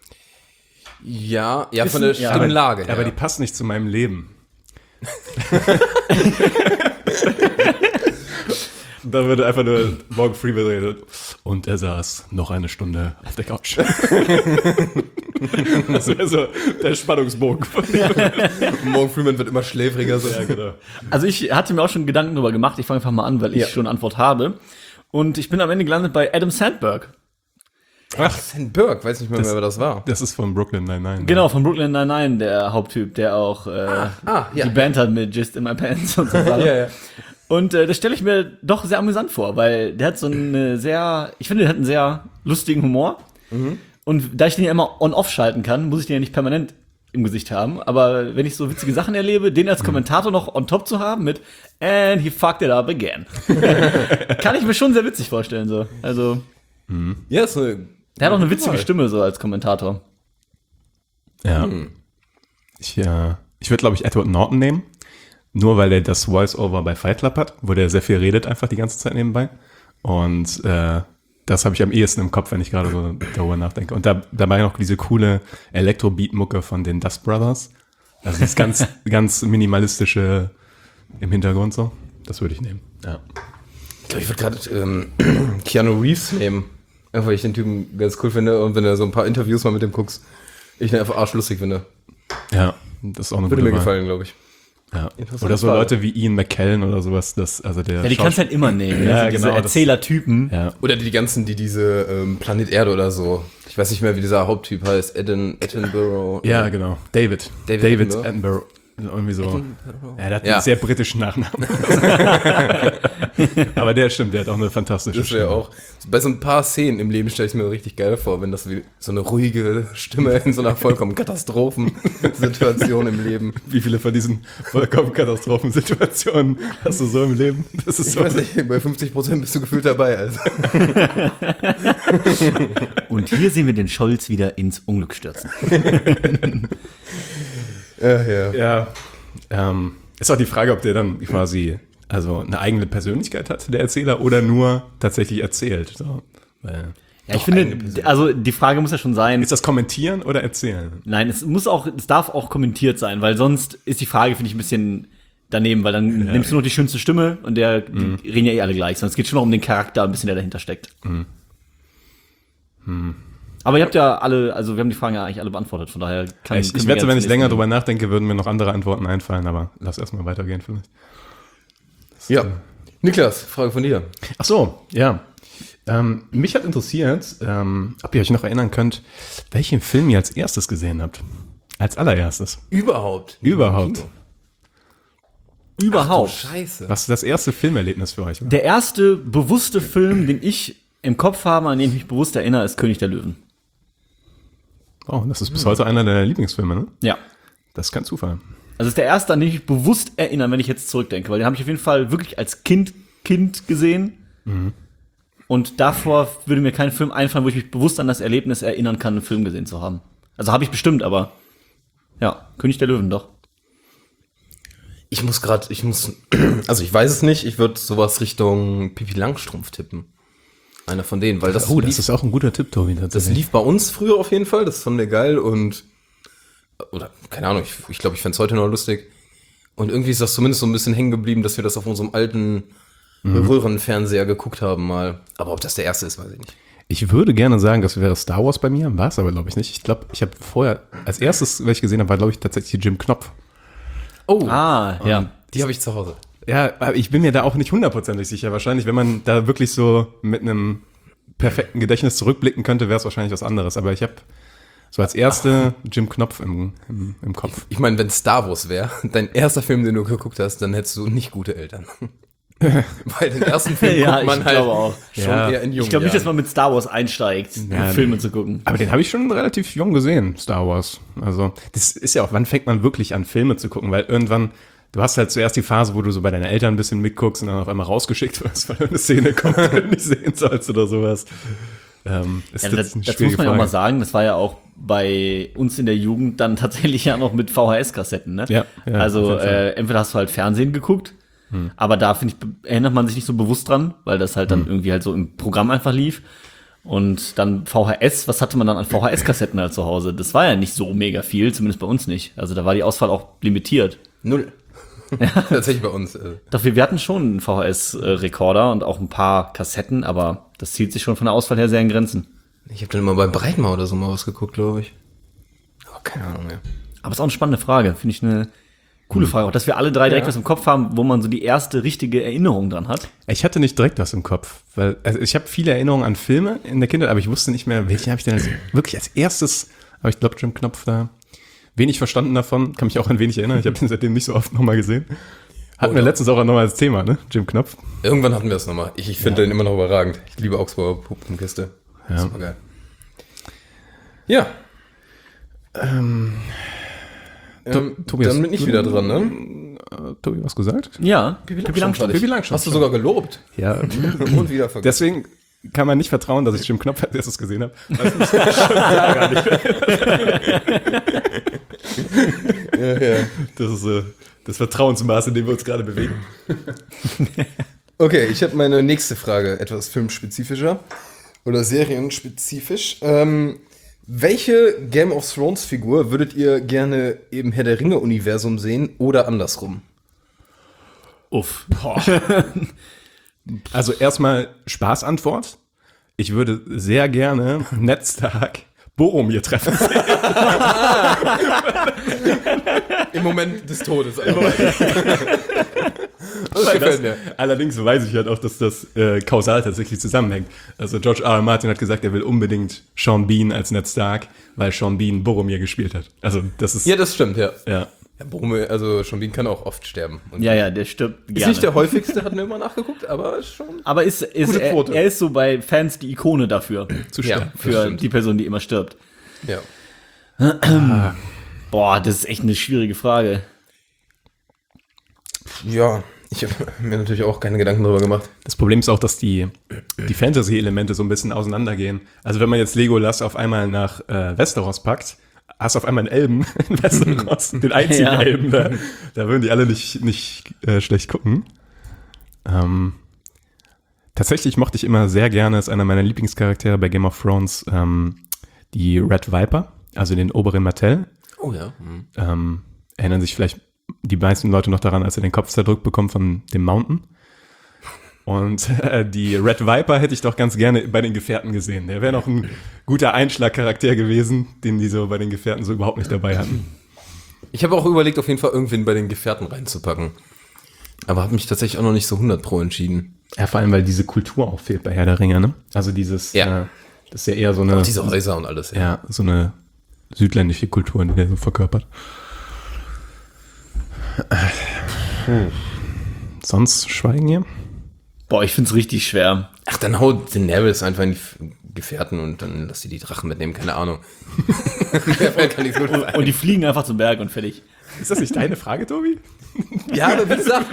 S6: Ja, von der
S5: ja.
S6: Stimmlage.
S1: Aber die passt nicht zu meinem Leben. Da würde einfach nur Morgan Freeman reden. Und er saß noch eine Stunde auf der Couch. Das wäre so der Spannungsbogen von dem.
S6: Morgan Freeman wird immer schläfriger. So.
S1: Ja, genau.
S5: Also ich hatte mir auch schon Gedanken darüber gemacht. Ich fange einfach mal an, weil ich
S6: Ja.
S5: schon eine Antwort habe. Und ich bin am Ende gelandet bei Adam Sandberg.
S6: Ach, Sandberg, weiß nicht mehr, wer das war.
S1: Das ist von Brooklyn Nine-Nine.
S5: Genau, von Brooklyn Nine-Nine, der Haupttyp, der auch
S6: ja.
S5: die Band hat mit Just in My Pants und so Sachen.
S6: Ja.
S5: Und das stelle ich mir doch sehr amüsant vor, weil der hat so eine ich finde, der hat einen sehr lustigen Humor. Und da ich den ja immer on-off schalten kann, muss ich den ja nicht permanent im Gesicht haben. Aber wenn ich so witzige Sachen erlebe, den als Kommentator noch on top zu haben mit "And he fucked it up again", kann ich mir schon sehr witzig vorstellen. So. Also,
S6: Ja, ist eine
S5: Der hat auch eine witzige Stimme so als Kommentator.
S1: Ja. Ich würde, glaube ich, Edward Norton nehmen. Nur weil er das Voice-Over bei Fight Club hat, wo der sehr viel redet einfach die ganze Zeit nebenbei. Und das habe ich am ehesten im Kopf, wenn ich gerade so darüber nachdenke. Und dabei noch diese coole Elektro-Beat-Mucke von den Dust Brothers. Also das ganz, ganz minimalistische im Hintergrund so. Das würde ich nehmen. Ja.
S6: Ich glaube, ich würde gerade Keanu Reeves nehmen. Einfach, weil ich den Typen ganz cool finde. Und wenn du so ein paar Interviews mal mit dem guckst, ich den einfach arschlustig finde.
S1: Ja, das ist auch eine
S6: Würde
S1: gute
S6: mir
S1: Wahl.
S6: gefallen, glaube ich.
S1: Ja.
S6: Interessante
S1: Oder so
S6: Frage.
S1: Leute wie Ian McKellen oder sowas.
S5: Ja, die kannst du halt immer nehmen.
S1: Ja,
S5: Also diese
S1: genau, das-
S5: Erzählertypen.
S1: Ja.
S6: Oder die ganzen, die diese Planet Erde oder so. Ich weiß nicht mehr, wie dieser Haupttyp heißt. Attenborough.
S1: Ja, genau. David
S6: David
S1: Attenborough. Irgendwie so. Ja, der hat
S6: Ja.
S1: einen sehr britischen Nachnamen. Aber der stimmt, der hat auch eine fantastische
S6: Das wäre auch. Bei so ein paar Szenen im Leben stelle ich mir richtig geil vor, wenn das wie so eine ruhige Stimme in so einer vollkommen Katastrophensituation im Leben.
S1: Wie viele von diesen vollkommen Katastrophensituationen hast du so im Leben? Das ist
S6: Ich
S1: so.
S6: weiß nicht, bei 50% bist du gefühlt dabei. Also.
S5: Und hier sehen wir den Scholz wieder ins Unglück stürzen.
S6: Ja.
S1: Ja, ist auch die Frage, ob der dann quasi also eine eigene Persönlichkeit hat, der Erzähler, oder nur tatsächlich erzählt. So.
S5: Ja, ich finde, also die Frage muss ja schon sein,
S1: Ist das Kommentieren oder Erzählen?
S5: nein, es darf auch kommentiert sein, weil sonst ist die Frage, finde ich, ein bisschen daneben, weil dann nimmst du noch die schönste Stimme und die reden ja eh alle gleich, sondern es geht schon noch um den Charakter ein bisschen, der dahinter steckt. Aber ihr habt ja alle, also wir haben die Fragen ja eigentlich alle beantwortet, von daher kann
S1: Ich
S5: können wir
S1: wette, wenn
S5: jetzt
S1: ich länger
S5: nächsten-
S1: drüber nachdenke, würden mir noch andere Antworten einfallen, aber lass erstmal weitergehen vielleicht.
S6: Ja. Niklas, Frage von dir.
S1: Ach so, ja. Mich hat interessiert, ob ihr euch noch erinnern könnt, welchen Film ihr als erstes gesehen habt. Als allererstes.
S6: Überhaupt.
S1: Überhaupt.
S5: Überhaupt.
S6: Scheiße.
S1: Was das erste Filmerlebnis für euch war?
S5: Der erste bewusste Film, den ich im Kopf habe, an den ich mich bewusst erinnere, ist König der Löwen.
S1: Oh, das ist bis heute einer deiner Lieblingsfilme, ne?
S5: Ja.
S1: Das ist kein Zufall.
S5: Also ist der erste, an den ich mich bewusst erinnere, wenn ich jetzt zurückdenke, weil den habe ich auf jeden Fall wirklich als Kind gesehen. Und davor würde mir kein Film einfallen, wo ich mich bewusst an das Erlebnis erinnern kann, einen Film gesehen zu haben. Also habe ich bestimmt, aber ja, König der Löwen doch.
S6: Also ich weiß es nicht, ich würde sowas Richtung Pippi Langstrumpf tippen. Einer von denen, weil das,
S1: Oh, das
S6: lief,
S1: ist auch ein guter Tipp, Tobi.
S6: das
S1: Tatsächlich.
S6: lief bei uns früher auf jeden Fall, das fanden wir geil und, oder keine Ahnung, ich glaube, ich fände es heute noch lustig. Und irgendwie ist das zumindest so ein bisschen hängen geblieben, dass wir das auf unserem alten Röhrenfernseher geguckt haben mal. Aber ob das der erste ist, weiß ich nicht.
S1: Ich würde gerne sagen, das wäre Star Wars bei mir, war es aber, glaube ich, nicht. Ich glaube, ich habe vorher, als erstes, was ich gesehen habe, war, glaube ich, tatsächlich Jim Knopf.
S6: Oh,
S5: Ja.
S6: die habe ich zu Hause.
S1: Ja, aber ich bin mir da auch nicht hundertprozentig sicher. Wahrscheinlich, wenn man da wirklich so mit einem perfekten Gedächtnis zurückblicken könnte, wäre es wahrscheinlich was anderes. Aber ich habe so als erste Jim Knopf im Kopf.
S6: Ich meine, wenn Star Wars wäre, dein erster Film, den du geguckt hast, dann hättest du nicht gute Eltern. Weil den ersten Film
S5: Ja,
S6: guckt man
S5: ich
S6: halt
S5: glaube auch.
S6: schon
S1: Ja.
S6: eher in jungen
S5: Ich glaube nicht, dass
S6: Jahren.
S5: man mit Star Wars einsteigt,
S1: Ja,
S5: Filme zu gucken.
S1: Aber den habe ich schon relativ jung gesehen, Star Wars. Also, das ist ja auch, wann fängt man wirklich an, Filme zu gucken? Weil irgendwann, du hast halt zuerst die Phase, wo du so bei deinen Eltern ein bisschen mitguckst und dann auf einmal rausgeschickt wirst, weil eine Szene kommt, die du nicht sehen sollst oder sowas. Ist
S5: Ja,
S1: das
S5: das muss man ja auch mal sagen, das war ja auch bei uns in der Jugend dann tatsächlich ja noch mit VHS-Kassetten, ne?
S1: Ja, ja,
S5: also
S1: auf jeden Fall.
S5: entweder hast du halt Fernsehen geguckt, aber da, finde ich, erinnert man sich nicht so bewusst dran, weil das halt dann irgendwie halt so im Programm einfach lief. Und dann VHS, was hatte man dann an VHS-Kassetten halt zu Hause? Das war ja nicht so mega viel, zumindest bei uns nicht. Also da war die Auswahl auch limitiert.
S6: 0. Tatsächlich bei uns.
S5: Doch wir hatten schon einen VHS-Rekorder und auch ein paar Kassetten, aber das zieht sich schon von der Auswahl her sehr in Grenzen.
S6: Ich habe dann immer beim Breitmau oder so mal was geguckt, glaube ich. Aber keine Ahnung mehr.
S5: Aber es ist auch eine spannende Frage, finde ich eine coole Frage. Auch, dass wir alle drei direkt was im Kopf haben, wo man so die erste richtige Erinnerung dran hat.
S1: Ich hatte nicht direkt was im Kopf, weil also ich habe viele Erinnerungen an Filme in der Kindheit, aber ich wusste nicht mehr, welchen habe ich denn wirklich als erstes, aber ich glaube Jim Knopf da wenig verstanden davon, kann mich auch an wenig erinnern, ich habe ihn seitdem nicht so oft nochmal gesehen. Hatten wir letztens auch nochmal als Thema, ne? Jim Knopf.
S6: Irgendwann hatten wir es nochmal. Ich finde den immer noch überragend. Ich liebe Augsburger Puppenkiste.
S1: Ja.
S6: Super geil. Ja.
S1: Tobias,
S6: dann bin ich wieder dran, ne?
S1: Tobi, was gesagt?
S5: Ja,
S6: Pippi Langstrumpf.
S1: Pippi Langstrumpf.
S6: Hast du sogar gelobt.
S1: Ja,
S6: Und wieder vergessen.
S1: deswegen kann man nicht vertrauen, dass ich Jim Knopf als erstes gesehen habe. Das ist schon gar nicht. Das ist das Vertrauensmaß, in dem wir uns gerade bewegen.
S6: Okay, ich habe meine nächste Frage etwas filmspezifischer oder serienspezifisch. Welche Game of Thrones Figur würdet ihr gerne im Herr der Ringe Universum sehen oder andersrum?
S5: Uff.
S1: Also erstmal Spaßantwort. Ich würde sehr gerne Ned Stark Boromir treffen sehen.
S6: Im Moment des Todes. Das gefällt mir.
S1: Allerdings weiß ich halt auch, dass das kausal tatsächlich zusammenhängt. Also George R. R. Martin hat gesagt, er will unbedingt Sean Bean als Ned Stark, weil Sean Bean Boromir gespielt hat. Also das ist...
S6: Ja, das stimmt, ja.
S1: Ja.
S6: Ja, Boromir, also Sean Bean kann auch oft sterben. Und
S5: Ja, der stirbt
S6: ist
S5: gerne.
S6: nicht der häufigste, hatten wir immer nachgeguckt, aber schon.
S5: Aber
S6: Gute Quote.
S5: er ist so bei Fans die Ikone dafür.
S1: Zu
S6: Ja,
S1: sterben.
S6: das
S5: Für
S6: stimmt.
S5: die Person, die immer stirbt.
S6: Ja.
S5: Boah, das ist echt eine schwierige Frage.
S6: Ja, ich habe mir natürlich auch keine Gedanken darüber gemacht.
S1: Das Problem ist auch, dass die Fantasy-Elemente so ein bisschen auseinandergehen. Also wenn man jetzt Legolas auf einmal nach Westeros packt, hast du auf einmal einen Elben in Westeros, den einzigen
S5: Ja.
S1: Elben. Da würden die alle nicht schlecht gucken. Tatsächlich mochte ich immer sehr gerne, ist einer meiner Lieblingscharaktere bei Game of Thrones, die Red Viper, also den Oberyn Martell.
S6: Oh ja.
S1: Erinnern sich vielleicht die meisten Leute noch daran, als er den Kopf zerdrückt bekommt von dem Mountain. Und die Red Viper hätte ich doch ganz gerne bei den Gefährten gesehen. Der wäre noch ein guter Einschlagcharakter gewesen, den die so bei den Gefährten so überhaupt nicht dabei hatten.
S6: Ich habe auch überlegt, auf jeden Fall irgendwen bei den Gefährten reinzupacken. Aber habe mich tatsächlich auch noch nicht so 100% entschieden.
S1: Ja, vor allem, weil diese Kultur auch fehlt bei Herr der Ringe, ne? Also dieses,
S6: Ja.
S1: das ist ja eher so eine,
S6: Auch diese Häuser und alles.
S1: ja, so eine südländische Kultur, die der so verkörpert. Sonst schweigen hier?
S5: Boah, ich find's richtig schwer.
S6: Ach, dann haut Daenerys einfach in die Gefährten und dann lass sie die Drachen mitnehmen, keine Ahnung. Mehr kann ich so nicht sagen.
S5: Und die fliegen einfach zum Berg und fertig.
S1: Ist das nicht deine Frage, Tobi?
S6: Ja, aber wie gesagt,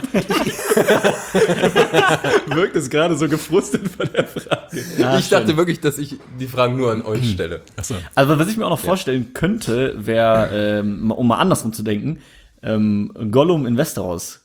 S1: Wirkt es gerade so gefrustet von der Frage.
S5: Ja,
S6: ich dachte wirklich, dass ich die Fragen nur an euch stelle.
S1: Achso.
S5: Also was ich mir auch noch vorstellen könnte, wäre, um mal andersrum zu denken, Gollum in Westeros.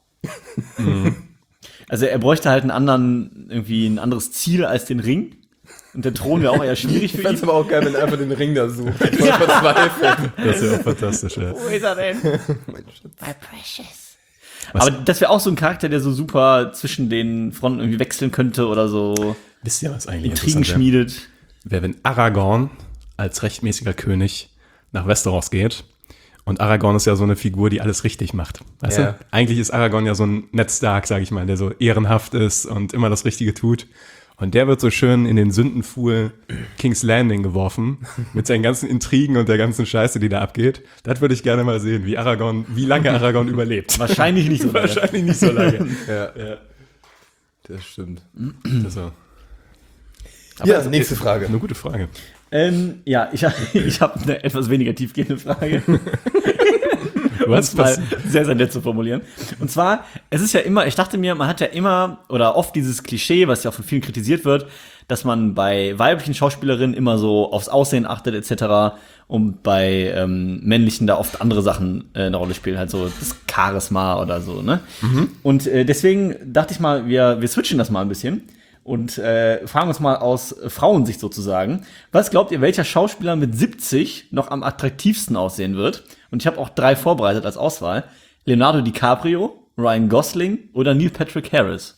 S5: Also er bräuchte halt ein anderes Ziel als den Ring. Und der Thron wäre auch eher schwierig
S6: Ich
S5: für
S6: fände
S5: ihn.
S6: es aber auch geil, wenn er einfach den Ring da sucht. Ich war verzweifelt.
S1: Das wäre auch fantastisch, ja.
S5: Wo ist er denn?
S3: My precious.
S5: Aber das wäre auch so ein Charakter, der so super zwischen den Fronten irgendwie wechseln könnte oder so
S1: Wisst ihr, was eigentlich
S5: Intrigen
S1: interessant
S5: schmiedet.
S1: wäre, wenn Aragorn als rechtmäßiger König nach Westeros geht. Und Aragorn ist ja so eine Figur, die alles richtig macht. Weißt
S6: Ja.
S1: du? Eigentlich ist Aragorn ja so ein Ned Stark, sag ich mal, der so ehrenhaft ist und immer das Richtige tut. Und der wird so schön in den Sündenpfuhl King's Landing geworfen, mit seinen ganzen Intrigen und der ganzen Scheiße, die da abgeht. Das würde ich gerne mal sehen, wie lange Aragorn überlebt.
S5: Wahrscheinlich nicht so lange.
S1: Wahrscheinlich nicht so lange.
S6: Ja, das stimmt.
S1: Also,
S6: Ja, nächste Frage.
S1: eine gute Frage.
S5: Ja, ich habe eine etwas weniger tiefgehende Frage.
S1: Was
S5: mal sehr, sehr nett zu formulieren. Und zwar, es ist ja immer, ich dachte mir, man hat ja immer oder oft dieses Klischee, was ja auch von vielen kritisiert wird, dass man bei weiblichen Schauspielerinnen immer so aufs Aussehen achtet etc. und bei männlichen da oft andere Sachen eine Rolle spielen, halt so das Charisma oder so, ne? Und deswegen dachte ich mal, wir switchen das mal ein bisschen und fragen uns mal aus Frauensicht sozusagen. Was glaubt ihr, welcher Schauspieler mit 70 noch am attraktivsten aussehen wird? Und ich habe auch 3 vorbereitet als Auswahl. Leonardo DiCaprio, Ryan Gosling oder Neil Patrick Harris?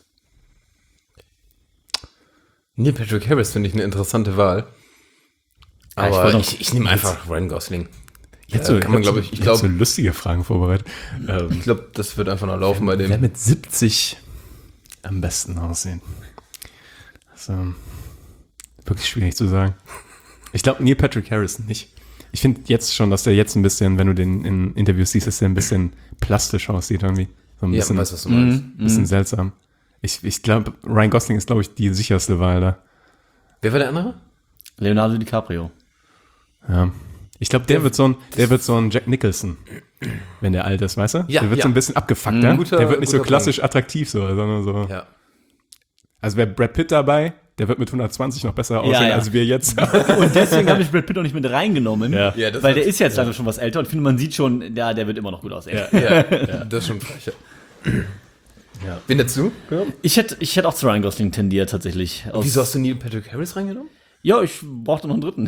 S6: Neil Patrick Harris finde ich eine interessante Wahl.
S5: Ja, ich
S6: Aber
S5: wollte
S6: ich nehme einfach Ryan Gosling.
S1: Jetzt
S6: kann man, glaube ich,
S1: ich glaube, so lustige Fragen vorbereitet.
S6: Ich glaube, das wird einfach noch laufen bei
S1: Wer
S6: dem.
S1: mit 70 am besten aussehen? Also, wirklich schwierig zu sagen. Ich glaube, Neil Patrick Harris nicht. Ich finde jetzt schon, dass der jetzt ein bisschen, wenn du den in Interviews siehst, dass der ein bisschen plastisch aussieht irgendwie. So ein
S6: Ja,
S1: bisschen,
S6: weißt was du meinst.
S1: bisschen seltsam. Ich glaube, Ryan Gosling ist, glaube ich, die sicherste Wahl da.
S6: Wer war der andere?
S5: Leonardo DiCaprio.
S1: Ja. Ich glaube, der wird so ein Jack Nicholson, wenn der alt ist, weißt du?
S6: Ja,
S1: der wird
S6: ja.
S1: so ein bisschen abgefuckter.
S6: Guter-
S1: der wird nicht so
S6: guter
S1: klassisch attraktiv, sondern so.
S6: Ja.
S1: Also wäre Brad Pitt dabei, der wird mit 120 noch besser aussehen,
S5: ja.
S1: als wir jetzt.
S5: Und deswegen habe ich Brad Pitt auch nicht mit reingenommen,
S1: Ja.
S6: Ja, das
S5: weil
S6: hat-
S5: der ist jetzt langsam schon was älter und ich finde, man sieht schon, ja, der wird immer noch gut aussehen.
S6: Ja, das ist schon frech. Ja. Wen hättest du?
S5: Ich hätte auch zu Ryan Gosling tendiert, tatsächlich.
S6: Wieso hast du Neil Patrick Harris reingenommen?
S5: Ja, ich brauchte noch einen dritten.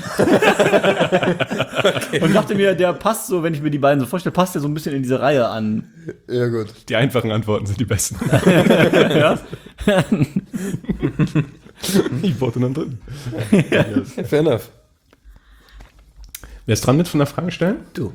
S5: Und dachte mir, der passt so, wenn ich mir die beiden so vorstelle, passt der so ein bisschen in diese Reihe an.
S6: Ja, gut.
S1: Die einfachen Antworten sind die besten.
S5: Ja?
S1: Ich wollte noch einen dritten.
S6: Fair enough.
S1: Wer ist dran mit von der Frage stellen?
S6: Du.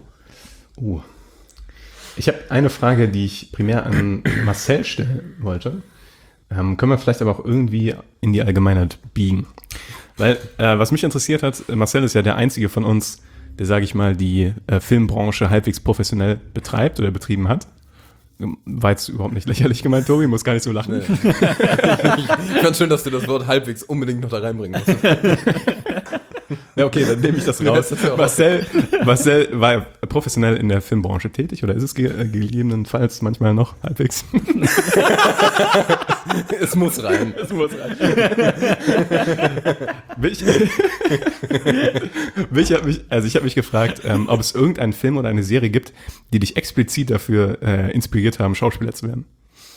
S1: Ich habe eine Frage, die ich primär an Marcel stellen wollte. Können wir vielleicht aber auch irgendwie in die Allgemeinheit biegen. Weil, was mich interessiert hat, Marcel ist ja der einzige von uns, der, sage ich mal, die Filmbranche halbwegs professionell betreibt oder betrieben hat. War jetzt überhaupt nicht lächerlich gemeint, Tobi, muss gar nicht so lachen.
S6: Ich fand schön, dass du das Wort halbwegs unbedingt noch da reinbringen musst.
S1: Ja, okay, dann nehme ich das raus.
S6: Das ist ja auch
S1: Marcel war professionell in der Filmbranche tätig oder ist es gegebenenfalls manchmal noch halbwegs?
S6: Es muss rein.
S1: Das muss rein. Ich habe mich gefragt, ob es irgendeinen Film oder eine Serie gibt, die dich explizit dafür inspiriert haben, Schauspieler zu werden.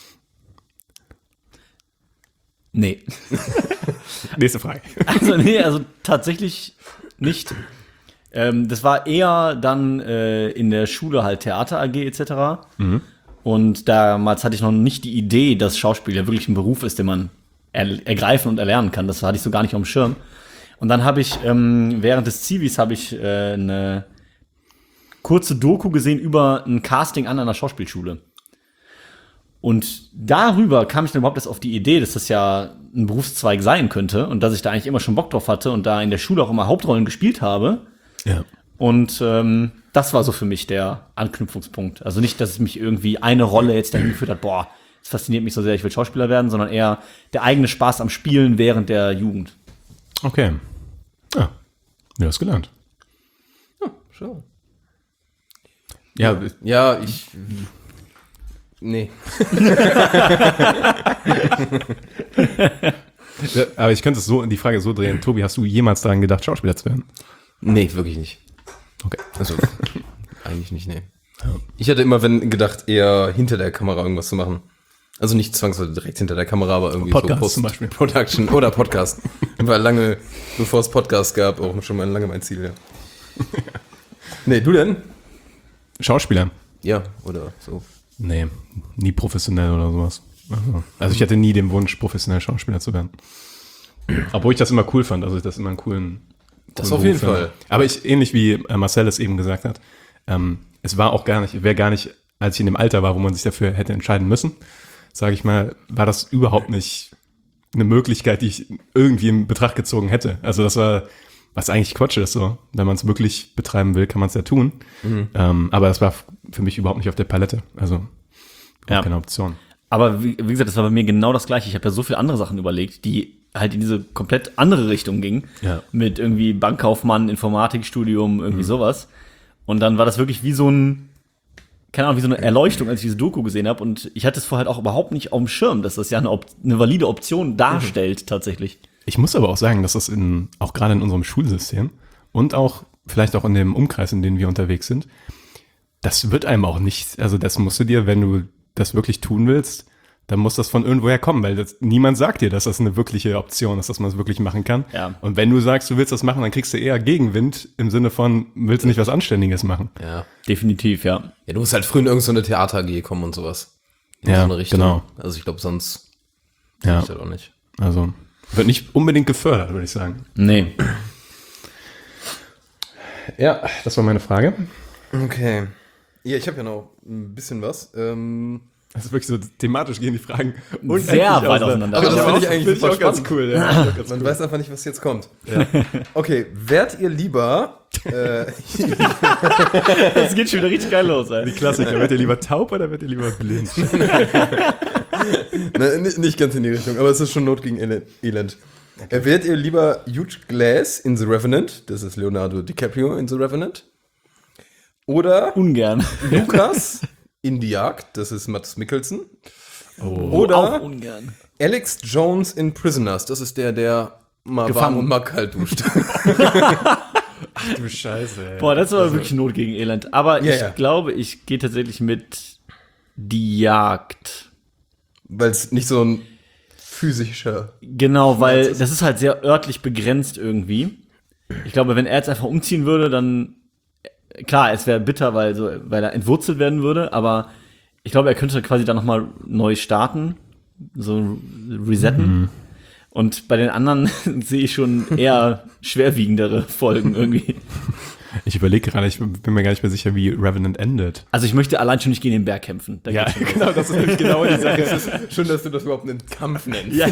S5: Nee.
S1: Nächste Frage.
S5: Also tatsächlich nicht. Das war eher dann in der Schule halt Theater AG etc. Und damals hatte ich noch nicht die Idee, dass Schauspiel ja wirklich ein Beruf ist, den man ergreifen und erlernen kann. Das hatte ich so gar nicht auf dem Schirm. Und dann habe ich während des Zivis eine kurze Doku gesehen über ein Casting an einer Schauspielschule. Und darüber kam ich dann überhaupt erst auf die Idee, dass das ja ein Berufszweig sein könnte und dass ich da eigentlich immer schon Bock drauf hatte und da in der Schule auch immer Hauptrollen gespielt habe.
S1: Ja.
S5: Und das war so für mich der Anknüpfungspunkt. Also nicht, dass es mich irgendwie eine Rolle jetzt dahin geführt hat, boah, das fasziniert mich so sehr, ich will Schauspieler werden, sondern eher der eigene Spaß am Spielen während der Jugend.
S1: Okay. Ja, du hast gelernt.
S6: Schon.
S1: Ja,
S6: Ja, nee.
S1: aber ich könnte es so die Frage so drehen. Tobi, hast du jemals daran gedacht, Schauspieler zu werden?
S6: Nee, wirklich nicht.
S1: Okay.
S6: Also, eigentlich nicht, nee. Ich hatte immer gedacht, eher hinter der Kamera irgendwas zu machen. Also nicht zwangsweise direkt hinter der Kamera, aber irgendwie
S1: Podcast
S6: so
S1: zum Beispiel.
S6: Production oder Podcast. War lange, bevor es Podcast gab, auch schon mal lange mein Ziel, ja. Nee, du denn?
S1: Schauspieler?
S6: Ja, oder so.
S1: Nee, nie professionell oder sowas. Also ich hatte nie den Wunsch, professionell Schauspieler zu werden. Obwohl ich das immer cool fand, also ich das immer einen coolen
S6: Das
S1: coolen
S6: auf jeden
S1: Beruf
S6: Fall.
S1: finde. Aber ähnlich wie Marcel es eben gesagt hat, es war auch wäre gar nicht, als ich in dem Alter war, wo man sich dafür hätte entscheiden müssen, sage ich mal, war das überhaupt nicht eine Möglichkeit, die ich irgendwie in Betracht gezogen hätte. Also das war, was eigentlich Quatsch ist so. Wenn man es wirklich betreiben will, kann man es ja tun. Aber das war für mich überhaupt nicht auf der Palette. Also
S5: Ja.
S1: keine Option.
S5: Aber wie gesagt, das war bei mir genau das Gleiche. Ich habe ja so viele andere Sachen überlegt, die halt in diese komplett andere Richtung gingen.
S1: Ja.
S5: Mit irgendwie Bankkaufmann, Informatikstudium, irgendwie sowas. Und dann war das wirklich wie so keine Ahnung, wie so eine Erleuchtung, als ich diese Doku gesehen habe. Und ich hatte es vorher halt auch überhaupt nicht auf dem Schirm, dass das ja eine valide Option darstellt, tatsächlich.
S1: Ich muss aber auch sagen, dass das auch gerade in unserem Schulsystem und auch vielleicht auch in dem Umkreis, in dem wir unterwegs sind, das wird einem auch nicht, also das musst du dir, wenn du das wirklich tun willst, dann muss das von irgendwoher kommen, weil niemand sagt dir, dass das eine wirkliche Option ist, dass man es wirklich machen kann.
S5: Ja.
S1: Und wenn du sagst, du willst das machen, dann kriegst du eher Gegenwind im Sinne von, willst du nicht was Anständiges machen?
S6: Ja.
S5: Definitiv, ja.
S6: Ja, du musst halt früh in irgendeine so Theater AG kommen und sowas. In
S1: Ja,
S6: so eine Richtung.
S1: genau.
S6: Also ich glaube, sonst
S1: Ja,
S6: ich das auch nicht.
S1: also wird nicht unbedingt gefördert, würde ich sagen.
S5: Nee.
S1: Ja, das war meine Frage.
S6: Okay. Ja, ich habe ja noch ein bisschen was.
S1: Das ist wirklich so, thematisch gehen die Fragen
S5: Sehr weit auseinander.
S6: Aber das
S1: Aber
S6: finde ich eigentlich super
S1: auch ganz
S6: spannend.
S1: cool. Ja.
S6: Man weiß einfach nicht, was jetzt kommt. Okay, wärt ihr lieber
S5: Das geht schon wieder richtig geil los, ey.
S1: Die Klassiker, wird ihr lieber taub oder wird ihr lieber blind?
S6: nicht ganz in die Richtung, aber es ist schon Not gegen Elend. Wärt ihr lieber Hugh Glass in The Revenant, das ist Leonardo DiCaprio in The Revenant, oder
S5: Ungern.
S6: Lukas in Die Jagd, das ist Mads Mikkelsen, Oder
S5: Auch ungern.
S6: Alex Jones in Prisoners. Das ist der mal
S5: Gefangen.
S6: warm und mal kalt duscht.
S1: Du Scheiße, ey.
S5: Boah, das war wirklich Not gegen Elend. Aber
S6: Ja,
S5: ich
S6: ja.
S5: glaube, ich gehe tatsächlich mit Die Jagd.
S6: Weil es nicht so ein physischer...
S5: Genau, weil das ist halt sehr örtlich begrenzt irgendwie. Ich glaube, wenn er jetzt einfach umziehen würde, dann klar, es wäre bitter, weil er entwurzelt werden würde, aber ich glaube, er könnte quasi dann nochmal neu starten, so resetten. Und bei den anderen sehe ich schon eher schwerwiegendere Folgen irgendwie.
S1: Ich überlege gerade, ich bin mir gar nicht mehr sicher, wie Revenant endet.
S5: Also ich möchte allein schon nicht gegen den Berg kämpfen. Da geht's schon.
S1: genau, das ist nämlich genau die Sache.
S6: Schön, dass du das überhaupt einen Kampf nennst.
S5: Ja.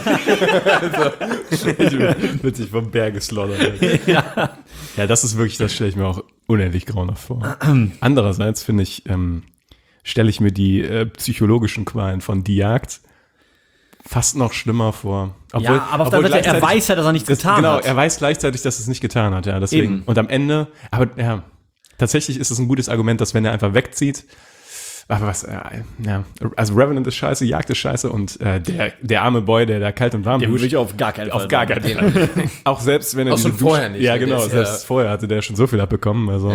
S1: Wird sich vom Berg geslaughtert. Ja, das ist wirklich, das stelle ich mir auch unendlich grauenhaft vor. Andererseits finde ich, stelle ich mir die psychologischen Qualen von Die Jagd fast noch schlimmer vor.
S5: Ja, aber auf der Seite, er weiß ja, dass er nichts getan
S1: genau,
S5: hat.
S1: er weiß gleichzeitig, dass es nicht getan hat, ja, deswegen.
S5: Eben.
S1: Und am Ende, aber ja, tatsächlich ist es ein gutes Argument, dass wenn er einfach wegzieht, aber was, ja, also Revenant ist scheiße, Jagd ist scheiße und der arme Boy, der da kalt und warm
S5: Den würde
S1: duscht,
S5: ich auf gar keinen Fall.
S1: auf gar keinen Fall. Auch selbst wenn er
S6: Auch schon
S1: diese
S6: vorher nicht,
S1: Ja,
S6: ne? Der
S1: genau,
S6: ist
S1: selbst vorher hatte der schon so viel abbekommen, also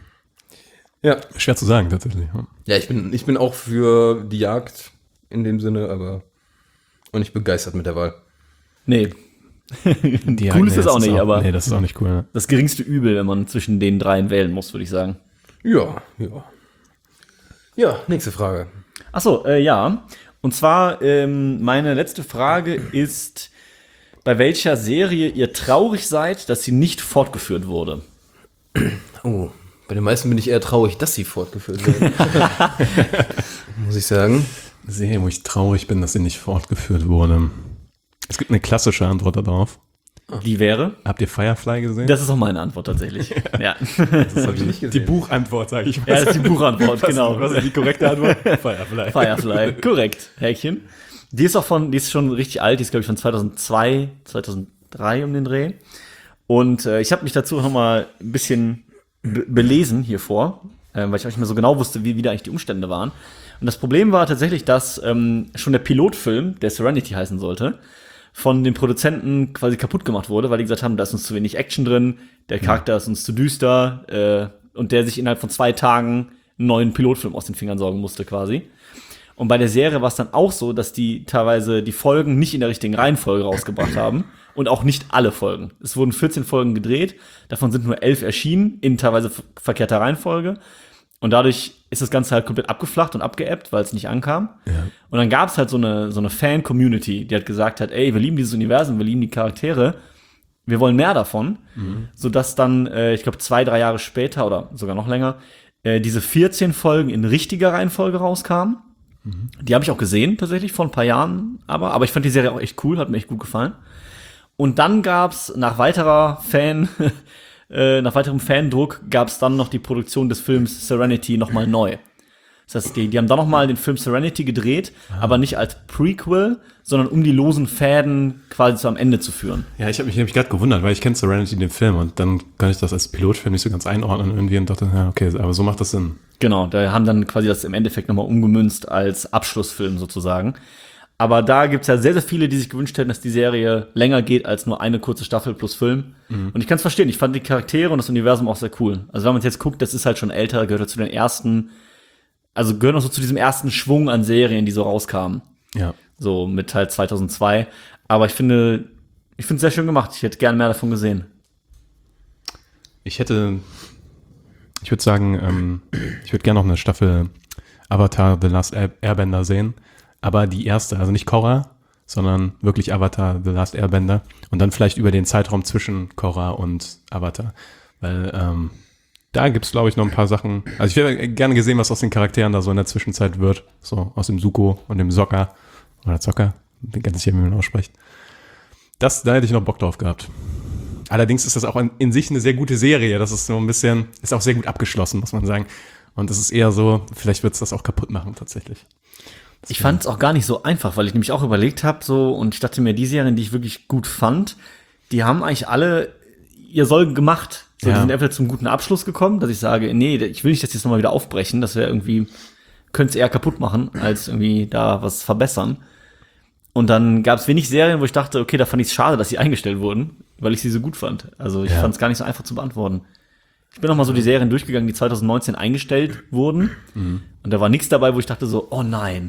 S6: Ja,
S1: schwer zu sagen tatsächlich. Ja.
S6: ich bin auch für die Jagd in dem Sinne, aber und ich bin begeistert mit der Wahl.
S5: Nee.
S1: Die
S5: Cool ist das auch nicht,
S1: Nee,
S5: aber
S1: das ist auch nicht cool. Ne?
S5: das geringste Übel, wenn man zwischen den dreien wählen muss, würde ich sagen.
S6: Ja. Ja, nächste Frage.
S5: Achso, ja. Und zwar, meine letzte Frage ist, bei welcher Serie ihr traurig seid, dass sie nicht fortgeführt wurde.
S6: Oh, bei den meisten bin ich eher traurig, dass sie fortgeführt werden. Muss ich sagen.
S1: Serie, wo ich traurig bin, dass sie nicht fortgeführt wurde. Es gibt eine klassische Antwort darauf.
S5: Die wäre?
S1: Habt ihr Firefly gesehen?
S5: Das ist auch meine Antwort tatsächlich. Ja.
S6: Das habe ich nicht
S1: die
S6: gesehen.
S1: Buchantwort, sage ich mal.
S5: Ja, das ist die Buchantwort, genau.
S1: Was ist die korrekte Antwort? Firefly.
S5: Firefly, korrekt, Häkchen. Die ist schon richtig alt, die ist, glaube ich, von 2002, 2003 um den Dreh. Und ich habe mich dazu noch mal ein bisschen belesen hier vor, weil ich auch nicht mehr so genau wusste, wie da eigentlich die Umstände waren. Und das Problem war tatsächlich, dass schon der Pilotfilm, der Serenity heißen sollte, von den Produzenten quasi kaputt gemacht wurde, weil die gesagt haben, da ist uns zu wenig Action drin, der Charakter ist uns zu düster und der sich innerhalb von 2 Tagen einen neuen Pilotfilm aus den Fingern saugen musste quasi. Und bei der Serie war es dann auch so, dass die teilweise die Folgen nicht in der richtigen Reihenfolge rausgebracht haben und auch nicht alle Folgen. Es wurden 14 Folgen gedreht, davon sind nur 11 erschienen, in teilweise verkehrter Reihenfolge. Und dadurch ist das Ganze halt komplett abgeflacht und abgeebbt, weil es nicht ankam. Ja. Und dann gab es halt so eine Fan-Community, die hat gesagt hat, ey, wir lieben dieses Universum, wir lieben die Charaktere, wir wollen mehr davon. Sodass dann, ich glaube 2-3 Jahre später oder sogar noch länger, diese 14 Folgen in richtiger Reihenfolge rauskamen. Die habe ich auch gesehen, tatsächlich, vor ein paar Jahren. Aber ich fand die Serie auch echt cool, hat mir echt gut gefallen. Und dann gab's nach weiterem Fandruck gab es dann noch die Produktion des Films Serenity nochmal neu. Das heißt, die haben dann nochmal den Film Serenity gedreht, aber nicht als Prequel, sondern um die losen Fäden quasi zu am Ende zu führen.
S1: Ja, ich habe mich nämlich gerade gewundert, weil ich kenne Serenity, den Film, und dann kann ich das als Pilotfilm nicht so ganz einordnen irgendwie und dachte, ja, okay, aber so macht das Sinn.
S5: Genau, da haben dann quasi das im Endeffekt nochmal umgemünzt als Abschlussfilm sozusagen. Aber da gibt's ja sehr, sehr viele, die sich gewünscht hätten, dass die Serie länger geht als nur eine kurze Staffel plus Film. Und ich kann es verstehen, ich fand die Charaktere und das Universum auch sehr cool. Also wenn man jetzt guckt, das ist halt schon älter, gehört zu den ersten, also gehört noch so zu diesem ersten Schwung an Serien, die so rauskamen.
S1: Ja.
S5: So mit halt 2002. Aber ich finde es sehr schön gemacht. Ich hätte gerne mehr davon gesehen.
S1: Ich würde sagen, ich würde gerne noch eine Staffel Avatar The Last Airbender sehen. Aber die erste, also nicht Korra, sondern wirklich Avatar The Last Airbender. Und dann vielleicht über den Zeitraum zwischen Korra und Avatar. Weil da gibt's, glaube ich, noch ein paar Sachen. Also ich hätte gerne gesehen, was aus den Charakteren da so in der Zwischenzeit wird. So aus dem Zuko und dem Sokka. Oder Zocker. Bin ganz sicher, wie man ausspricht. Da hätte ich noch Bock drauf gehabt. Allerdings ist das auch in sich eine sehr gute Serie. Das ist so ein bisschen, ist auch sehr gut abgeschlossen, muss man sagen. Und es ist eher so, vielleicht wird's das auch kaputt machen, tatsächlich.
S5: Ich fand es auch gar nicht so einfach, weil ich nämlich auch überlegt habe, so, und ich dachte mir, die Serien, die ich wirklich gut fand, die haben eigentlich alle ihr Soll gemacht. So,
S1: Ja.
S5: Die sind entweder zum guten Abschluss gekommen, dass ich sage, nee, ich will nicht, dass die es nochmal wieder aufbrechen. Das wäre irgendwie könnte es eher kaputt machen, als irgendwie da was verbessern. Und dann gab es wenig Serien, wo ich dachte, okay, da fand ich es schade, dass sie eingestellt wurden, weil ich sie so gut fand. Also ich fand es gar nicht so einfach zu beantworten. Ich bin noch mal so die Serien durchgegangen, die 2019 eingestellt wurden. Und da war nichts dabei, wo ich dachte so, oh nein.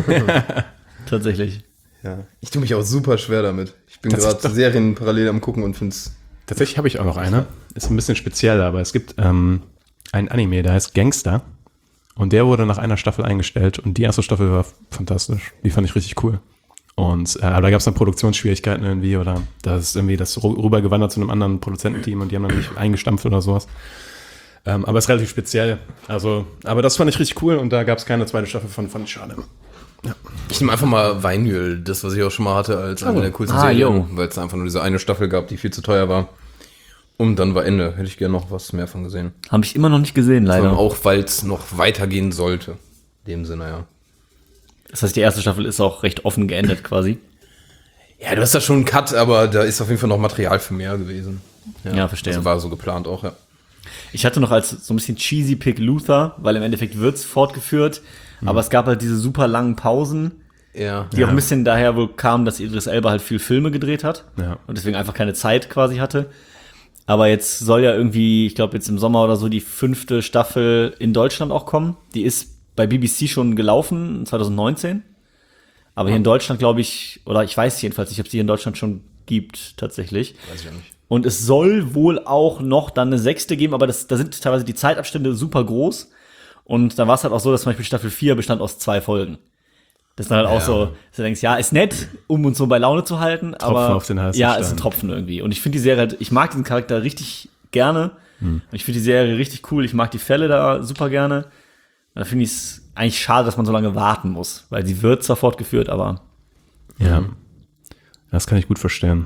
S5: Tatsächlich.
S6: Ja. Ich tue mich auch super schwer damit. Ich bin gerade Serien parallel am gucken und finde es.
S1: Tatsächlich habe ich auch noch eine. Ist ein bisschen speziell, aber es gibt einen Anime, der heißt Gangster. Und der wurde nach einer Staffel eingestellt. Und die erste Staffel war fantastisch. Die fand ich richtig cool. Und aber da gab es dann Produktionsschwierigkeiten irgendwie. Oder da ist irgendwie das rübergewandert zu einem anderen Produzententeam. Und die haben dann nicht eingestampft oder sowas. Aber es ist relativ speziell. Also, aber das fand ich richtig cool. Und da gab es keine zweite Staffel von. Fand ich schade. Ja.
S6: Ich nehme einfach mal Weinöl, das, was ich auch schon mal hatte, als eine der coolsten Serien, weil es einfach nur diese eine Staffel gab, die viel zu teuer war. Und dann war Ende. Hätte ich gerne noch was mehr von gesehen.
S5: Habe ich immer noch nicht gesehen, leider.
S6: Vor allem auch, weil es noch weitergehen sollte. In dem Sinne, ja.
S5: Das heißt, die erste Staffel ist auch recht offen geendet quasi.
S6: Ja, du hast da schon einen Cut, aber da ist auf jeden Fall noch Material für mehr gewesen.
S5: Ja, verstehe.
S6: Also war so geplant auch, ja.
S5: Ich hatte noch als so ein bisschen cheesy Pick Luther, weil im Endeffekt wird's fortgeführt. Aber es gab halt diese super langen Pausen, die auch ein bisschen daher wohl kamen, dass Idris Elba halt viel Filme gedreht hat und deswegen einfach keine Zeit quasi hatte. Aber jetzt soll ja irgendwie, ich glaube jetzt im Sommer oder so, die 5. Staffel in Deutschland auch kommen. Die ist bei BBC schon gelaufen, 2019. Aber hier in Deutschland, glaube ich, oder ich weiß jedenfalls nicht, ob es die hier in Deutschland schon gibt, tatsächlich.
S6: Weiß ich ja nicht.
S5: Und es soll wohl auch noch dann eine 6. geben, aber da sind teilweise die Zeitabstände super groß. Und dann war es halt auch so, dass zum Beispiel Staffel 4 bestand aus 2 Folgen. Das ist dann halt auch so, dass du denkst, ja, ist nett, um uns so bei Laune zu halten, aber
S1: auf den heißen
S5: ja,
S1: Stein.
S5: ist ein Tropfen irgendwie. Und ich finde die Serie halt, ich mag diesen Charakter richtig gerne. Und ich finde die Serie richtig cool. Ich mag die Fälle da super gerne. Und da finde ich es eigentlich schade, dass man so lange warten muss, weil sie wird zwar fortgeführt, aber
S1: Ja. Das kann ich gut verstehen.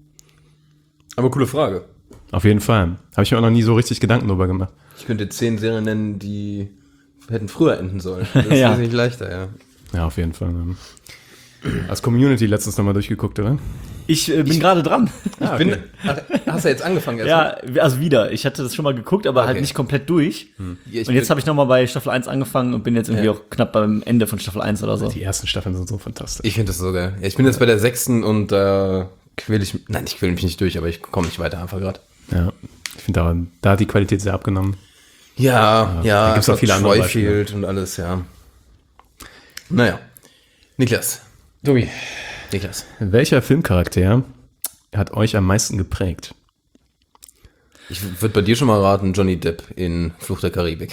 S6: Aber coole Frage.
S1: Auf jeden Fall. Habe ich mir auch noch nie so richtig Gedanken drüber gemacht.
S6: Ich könnte 10 Serien nennen, die hätten früher enden sollen. Das
S5: Ja.
S6: ist nicht leichter, ja.
S1: Ja, auf jeden Fall. Als Community letztens nochmal durchgeguckt, oder?
S5: ich bin gerade dran.
S6: Hast du jetzt angefangen? Erst
S5: Ja, also wieder. Ich hatte das schon mal geguckt, aber halt
S6: Okay.
S5: nicht komplett durch.
S6: Ja, ich
S5: Und jetzt
S6: bin-
S5: habe ich nochmal bei Staffel 1 angefangen und bin jetzt irgendwie
S6: Ja.
S5: auch knapp beim Ende von Staffel 1 oder so.
S1: Die ersten Staffeln sind so fantastisch.
S6: Ich finde das so geil. Ja, ich bin jetzt bei der 6. und da quäle ich mich nicht durch, aber ich komme nicht weiter einfach gerade.
S1: Ja. Ich finde, da hat die Qualität sehr abgenommen.
S6: Ja,
S1: da gibt's auch viele andere
S6: Schweifield und alles, ja. Naja. Niklas.
S1: Tobi.
S6: Niklas.
S1: Welcher Filmcharakter hat euch am meisten geprägt?
S6: Ich würde bei dir schon mal raten, Johnny Depp in Fluch der Karibik.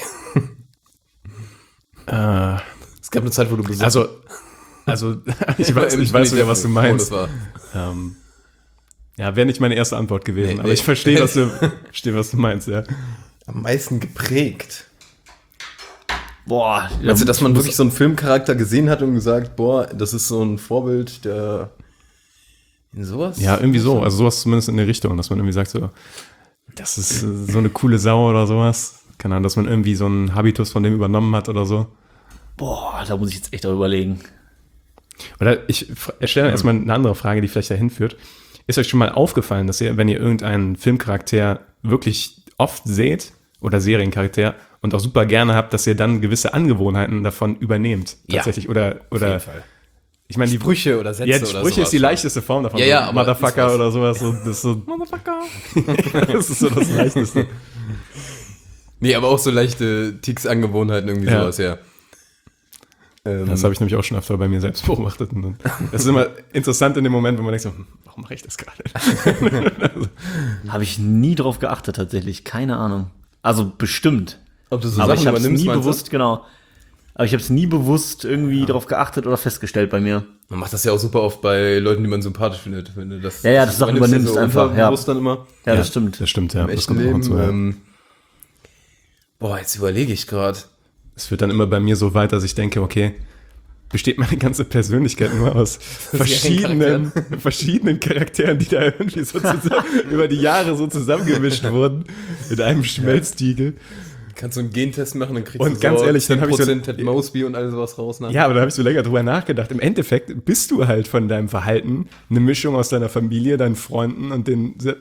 S6: Es gab eine Zeit, wo du gesagt
S1: Also, ich weiß ja, was du meinst.
S6: Oh, das war.
S1: Ja, wäre nicht meine erste Antwort gewesen,
S6: Nee,
S1: aber
S6: nee.
S1: ich verstehe, was du meinst, ja.
S6: Am meisten geprägt.
S5: Boah,
S6: Meinst du, dass man wirklich so einen Filmcharakter gesehen hat und gesagt, boah, das ist so ein Vorbild, der in sowas?
S1: Ja, irgendwie so. Also sowas zumindest in der Richtung, dass man irgendwie sagt so, das ist so eine coole Sau oder sowas. Keine Ahnung, dass man irgendwie so einen Habitus von dem übernommen hat oder so.
S5: Boah, da muss ich jetzt echt auch überlegen.
S1: Oder ich stelle erstmal eine andere Frage, die vielleicht dahin führt. Ist euch schon mal aufgefallen, dass ihr, wenn ihr irgendeinen Filmcharakter wirklich oft seht oder Seriencharakter und auch super gerne habt, dass ihr dann gewisse Angewohnheiten davon übernehmt?
S6: Ja.
S1: Tatsächlich. Oder
S6: jeden Fall.
S1: ich meine, die
S6: Sprüche oder Sätze
S1: ja,
S6: oder
S1: Sprüche
S6: sowas.
S1: ist die leichteste Form davon.
S6: Ja, ja,
S1: so
S6: aber
S1: Motherfucker
S6: ist was.
S1: oder sowas. So, das ist so, Motherfucker. Das ist so das Leichteste.
S6: Nee, aber auch so leichte Ticks-Angewohnheiten, irgendwie
S1: Ja.
S6: sowas, ja.
S1: Das habe ich nämlich auch schon öfter bei mir selbst beobachtet. Und das ist immer interessant in dem Moment, wenn man denkt so, warum mache ich das gerade?
S5: Habe ich nie drauf geachtet tatsächlich, keine Ahnung. Also bestimmt.
S6: Ob du so
S5: Aber ich
S6: Sachen
S5: habe es
S6: übernimmst,
S5: nie
S6: meinst du?
S5: bewusst, genau. Aber ich habe es nie bewusst irgendwie drauf geachtet oder festgestellt bei mir.
S6: Man macht das ja auch super oft bei Leuten, die man sympathisch findet. Wenn du das,
S5: Ja, das Sachen übernimmst einfach, ja.
S6: Bewusst dann immer.
S5: Ja, das stimmt.
S1: Das stimmt, ja.
S6: Im
S1: Das
S6: echten
S1: kommt auch
S6: Leben.
S1: hinzu, ja.
S6: Boah, jetzt überlege ich gerade.
S1: Es wird dann immer bei mir so weit, dass ich denke, okay, besteht meine ganze Persönlichkeit nur aus verschiedenen Charakteren, die da irgendwie so über die Jahre so zusammengemischt wurden, mit einem Schmelztiegel.
S6: Kannst du einen Gentest machen, dann kriegst
S1: Und
S6: du
S1: ganz ehrlich, dann hab ich so-
S6: 10% Ted Mosby und all sowas raus. Ne?
S1: Ja, aber da habe ich so länger drüber nachgedacht. Im Endeffekt bist du halt von deinem Verhalten eine Mischung aus deiner Familie, deinen Freunden und den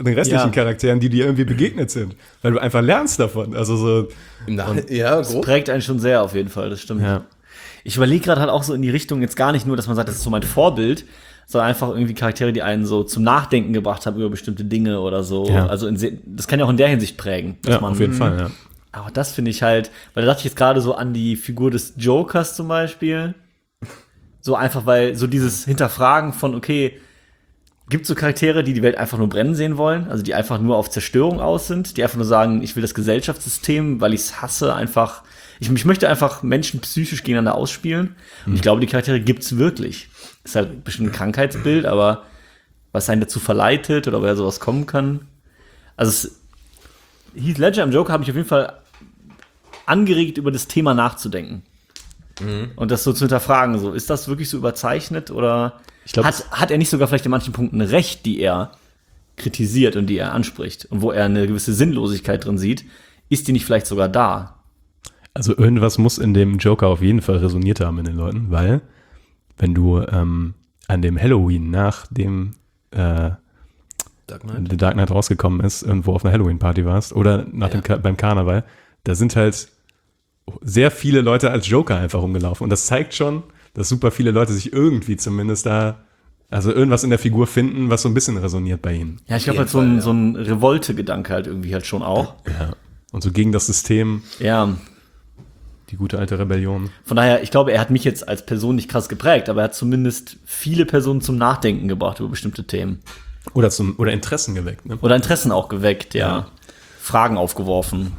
S1: den restlichen
S5: Ja.
S1: Charakteren, die dir irgendwie begegnet sind. Weil du einfach lernst davon. Also so,
S6: Ja,
S5: Das
S6: grob.
S5: prägt einen schon sehr auf jeden Fall, das stimmt.
S1: ja.
S5: Ich überlege gerade halt auch so in die Richtung, jetzt gar nicht nur, dass man sagt, das ist so mein Vorbild, sondern einfach irgendwie Charaktere, die einen so zum Nachdenken gebracht haben über bestimmte Dinge oder so.
S1: Ja.
S5: Also das kann ja auch in der Hinsicht prägen. Dass
S1: Ja, auf jeden Fall, ja.
S5: Aber das finde ich halt, weil da dachte ich jetzt gerade so an die Figur des Jokers zum Beispiel. So einfach, weil so dieses Hinterfragen von, okay, gibt es so Charaktere, die die Welt einfach nur brennen sehen wollen? Also die einfach nur auf Zerstörung aus sind? Die einfach nur sagen, ich will das Gesellschaftssystem, weil ich es hasse, einfach. Ich möchte einfach Menschen psychisch gegeneinander ausspielen. Und ich glaube, die Charaktere gibt's wirklich. Ist halt bestimmt ein Krankheitsbild, aber was einen dazu verleitet oder woher sowas kommen kann. Also Heath Ledger im Joker habe ich auf jeden Fall angeregt, über das Thema nachzudenken. Und das so zu hinterfragen, so, ist das wirklich so überzeichnet oder
S1: Ich glaub,
S5: hat er nicht sogar vielleicht in manchen Punkten recht, die er kritisiert und die er anspricht und wo er eine gewisse Sinnlosigkeit drin sieht, ist die nicht vielleicht sogar da?
S1: Also irgendwas muss in dem Joker auf jeden Fall resoniert haben in den Leuten, weil wenn du an dem Halloween, nach dem
S6: Dark Knight.
S1: The Dark Knight rausgekommen ist, irgendwo auf einer Halloween-Party warst oder beim Karneval, da sind halt sehr viele Leute als Joker einfach rumgelaufen. Und das zeigt schon, dass super viele Leute sich irgendwie zumindest also irgendwas in der Figur finden, was so ein bisschen resoniert bei ihnen.
S5: Ja, ich glaube halt so ein Revolte-Gedanke halt irgendwie halt schon auch.
S1: Ja. Und so gegen das System,
S5: Ja,
S1: die gute alte Rebellion.
S5: von daher, ich glaube, er hat mich jetzt als Person nicht krass geprägt, aber er hat zumindest viele Personen zum Nachdenken gebracht über bestimmte Themen.
S1: Oder Interessen geweckt, ne?
S5: Oder Interessen auch geweckt, ja. Fragen aufgeworfen.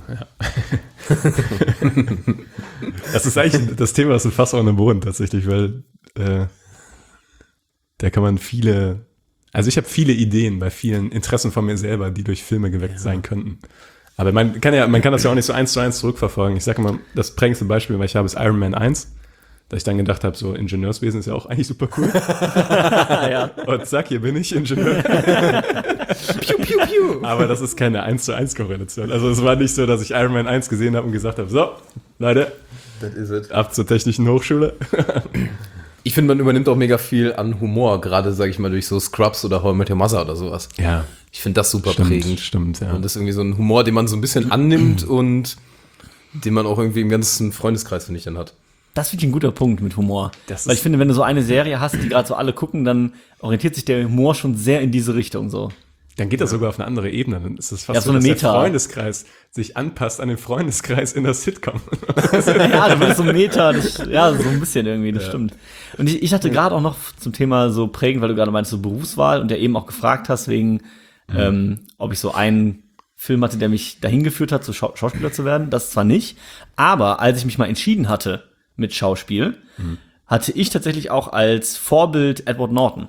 S1: Das ist eigentlich, das Thema ist ein Fass ohne Boden tatsächlich, weil da kann man also ich habe viele Ideen bei vielen Interessen von mir selber, die durch Filme geweckt sein könnten. Aber man kann das ja auch nicht so 1:1 zurückverfolgen. Ich sage immer, das prägendste Beispiel, weil ich habe, ist Iron Man 1, da ich dann gedacht habe, so Ingenieurswesen ist ja auch eigentlich super cool.
S5: Ja.
S1: Und zack, hier bin ich Ingenieur.
S6: Piu, piu, piu.
S1: Aber das ist keine 1:1 Korrelation. Also es war nicht so, dass ich Iron Man 1 gesehen habe und gesagt habe, so, Leute,
S6: Das is it.
S1: ab zur Technischen Hochschule.
S6: Ich finde, man übernimmt auch mega viel an Humor, gerade, sage ich mal, durch so Scrubs oder How I Met Your Mother oder sowas.
S1: Ja,
S6: Ich finde das super prägend.
S1: stimmt, ja.
S6: Und das ist irgendwie so ein Humor, den man so ein bisschen annimmt und den man auch irgendwie im ganzen Freundeskreis, finde ich, dann hat.
S5: Das finde ich ein guter Punkt mit Humor.
S1: Das
S5: Weil
S1: ist-
S5: ich finde, wenn du so eine Serie hast, die gerade so alle gucken, dann orientiert sich der Humor schon sehr in diese Richtung so.
S1: Dann geht das sogar auf eine andere Ebene. Dann ist es fast
S5: Ja, so eine
S1: dass der
S5: Meta.
S1: Freundeskreis sich anpasst an den Freundeskreis in der Sitcom.
S5: Ja, da wird so Meta, ja, so ein bisschen irgendwie, das stimmt. Und ich hatte gerade auch noch zum Thema so prägend, weil du gerade meinst, so Berufswahl und ja eben auch gefragt hast, wegen, ob ich so einen Film hatte, der mich dahin geführt hat, so Schauspieler zu werden. Das zwar nicht, aber als ich mich mal entschieden hatte mit Schauspiel, hatte ich tatsächlich auch als Vorbild Edward Norton.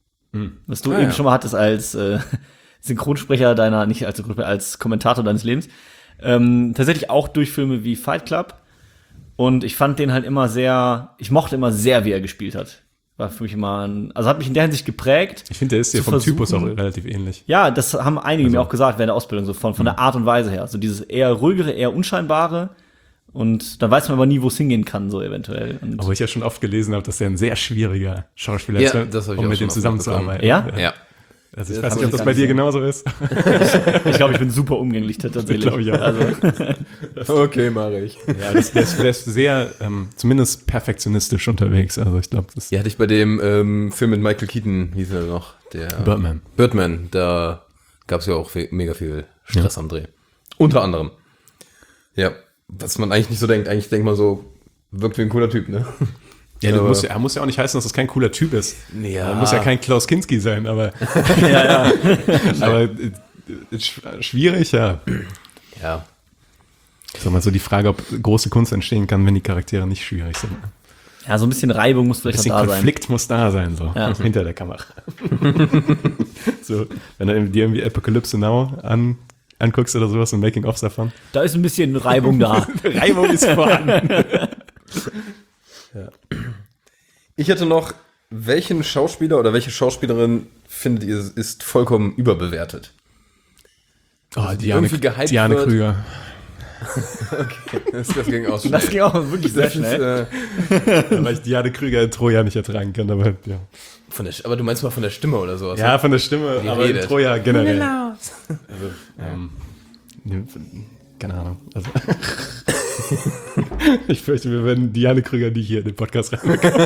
S5: Was du eben schon mal hattest als Synchronsprecher deiner, nicht als Synchronsprecher, als Kommentator deines Lebens. Tatsächlich auch durch Filme wie Fight Club. Und ich fand den halt immer ich mochte immer sehr, wie er gespielt hat. War für mich immer also hat mich in der Hinsicht geprägt.
S1: Ich finde, der ist dir
S5: Zu
S1: vom Typus auch
S5: versuchen-
S1: relativ ähnlich.
S5: Ja, das haben einige mir auch gesagt während der Ausbildung, so von der Art und Weise her. So dieses eher ruhigere, eher unscheinbare. Und dann weiß man aber nie, wo es hingehen kann, so eventuell. Und
S1: Obwohl ich ja schon oft gelesen habe, dass er ein sehr schwieriger Schauspieler
S6: Ja,
S1: ist,
S6: das habe ich
S1: um
S6: auch
S1: mit
S6: schon
S1: dem
S6: oft
S1: zusammenzuarbeiten.
S5: Ja?
S6: Ja.
S1: Also ich
S6: Das
S1: weiß
S6: hab
S1: nicht, ob
S6: ich
S1: das
S5: gar
S1: bei
S5: nicht
S1: dir
S5: so.
S1: genauso ist.
S5: ich glaube, ich bin super umgänglich tatsächlich.
S1: Glaube ich auch.
S5: Also,
S6: Okay, mache ich.
S1: Ja, der ist sehr, zumindest perfektionistisch unterwegs. Also ich glaube, das ist
S6: Ja, hatte ich bei dem Film mit Michael Keaton, hieß er noch, der
S1: Birdman.
S6: Birdman, da gab es ja auch mega viel Stress am Dreh. Unter anderem. Ja, was man eigentlich nicht so denkt. Eigentlich denkt man so, wirkt wie ein cooler Typ, ne?
S1: Ja,
S6: Aber-
S1: er muss ja auch nicht heißen, dass das kein cooler Typ ist.
S6: Ja.
S1: Er muss ja kein Klaus Kinski sein, aber,
S5: ja.
S1: aber schwierig, ja.
S6: Ja.
S1: Ich sag mal so die Frage, ob große Kunst entstehen kann, wenn die Charaktere nicht schwierig sind. Ein
S5: Ja, so ein bisschen Reibung muss vielleicht
S1: bisschen
S5: noch da sein.
S1: Konflikt muss da sein, so
S5: Ja.
S1: hinter der Kamera. So, wenn du dir irgendwie Apocalypse Now anguckst oder sowas und Making-ofs davon.
S5: Da ist ein bisschen Reibung da.
S1: Reibung ist vorhanden.
S6: Ich hätte noch, welchen Schauspieler oder welche Schauspielerin findet ihr ist vollkommen überbewertet?
S1: Oh,
S6: die irgendwie gehypt
S1: Diane
S6: wird.
S1: Krüger.
S6: Das ging auch
S5: Das ging auch wirklich sehr schnell.
S1: Weil ich Diane Krüger in Troja nicht ertragen kann, aber ja.
S6: Aber du meinst mal von der Stimme oder sowas?
S1: Ja, von der Stimme, aber
S6: redet.
S1: in Troja generell. Keine Ahnung. Also, ich fürchte, wir werden Diane Krüger nicht hier in den Podcast reinbekommen.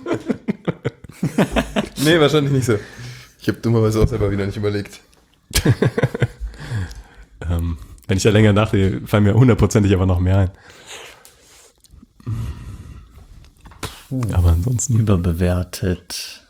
S6: Nee, wahrscheinlich nicht so. Ich habe dummerweise auch selber wieder nicht überlegt.
S1: Wenn ich da länger nachdenke, fallen mir hundertprozentig aber noch mehr ein. Aber ansonsten.
S5: Überbewertet.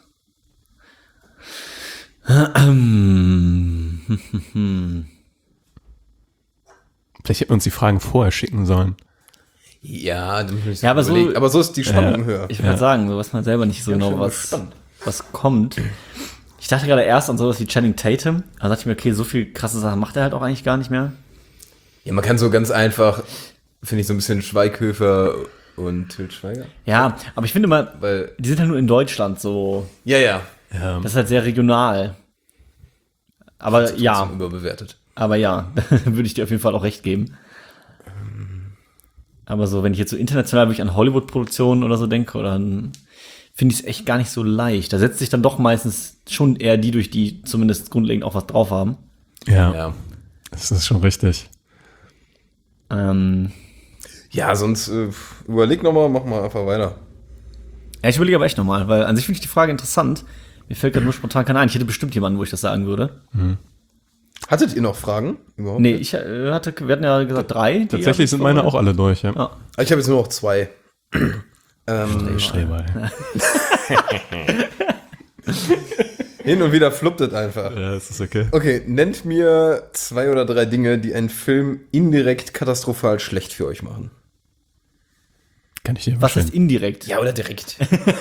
S1: Vielleicht hätten wir uns die Fragen vorher schicken sollen.
S6: Ja, dann muss ich
S5: Ja, aber so-
S6: überlegen. Aber so ist die Spannung höher.
S5: Ich würde sagen, so weiß man selber nicht so genau, was kommt. Ich dachte gerade erst an sowas wie Channing Tatum. Da dachte ich mir, okay, so viel krasse Sachen macht er halt auch eigentlich gar nicht mehr.
S6: Ja, man kann so ganz einfach, finde ich, so ein bisschen Schweighöfer und Til Schweiger.
S5: Ja, aber ich finde mal,
S6: Weil,
S5: die sind halt nur in Deutschland so.
S6: ja.
S5: Das ist halt sehr regional. Aber
S6: Trotzdem
S5: ja,
S6: überbewertet.
S5: würde ich dir auf jeden Fall auch recht geben. Aber so, wenn ich jetzt so international wirklich an Hollywood-Produktionen oder so denke, oder dann finde ich es echt gar nicht so leicht. Da setzt sich dann doch meistens schon eher die durch, die zumindest grundlegend auch was drauf haben.
S6: Ja.
S1: Das ist schon richtig.
S6: Ja, sonst überleg nochmal, mach mal einfach weiter.
S5: Ja, ich überlege aber echt nochmal, weil an sich finde ich die Frage interessant. Mir fällt gerade nur spontan keiner ein. Ich hätte bestimmt jemanden, wo ich das sagen würde.
S6: Hattet ihr noch Fragen überhaupt?
S5: Nee, wir hatten ja gesagt 3.
S1: Tatsächlich sind meine auch alle durch, ja.
S5: Ja.
S6: Ich habe jetzt nur noch 2.
S1: Streber, ja.
S6: Hin und wieder fluppt es einfach.
S1: Ja, das ist okay.
S6: Okay, nennt mir 2 oder 3 Dinge, die einen Film indirekt katastrophal schlecht für euch machen.
S1: Kann ich dir
S5: Was ist
S1: vorstellen.
S5: indirekt?
S6: Ja, oder direkt.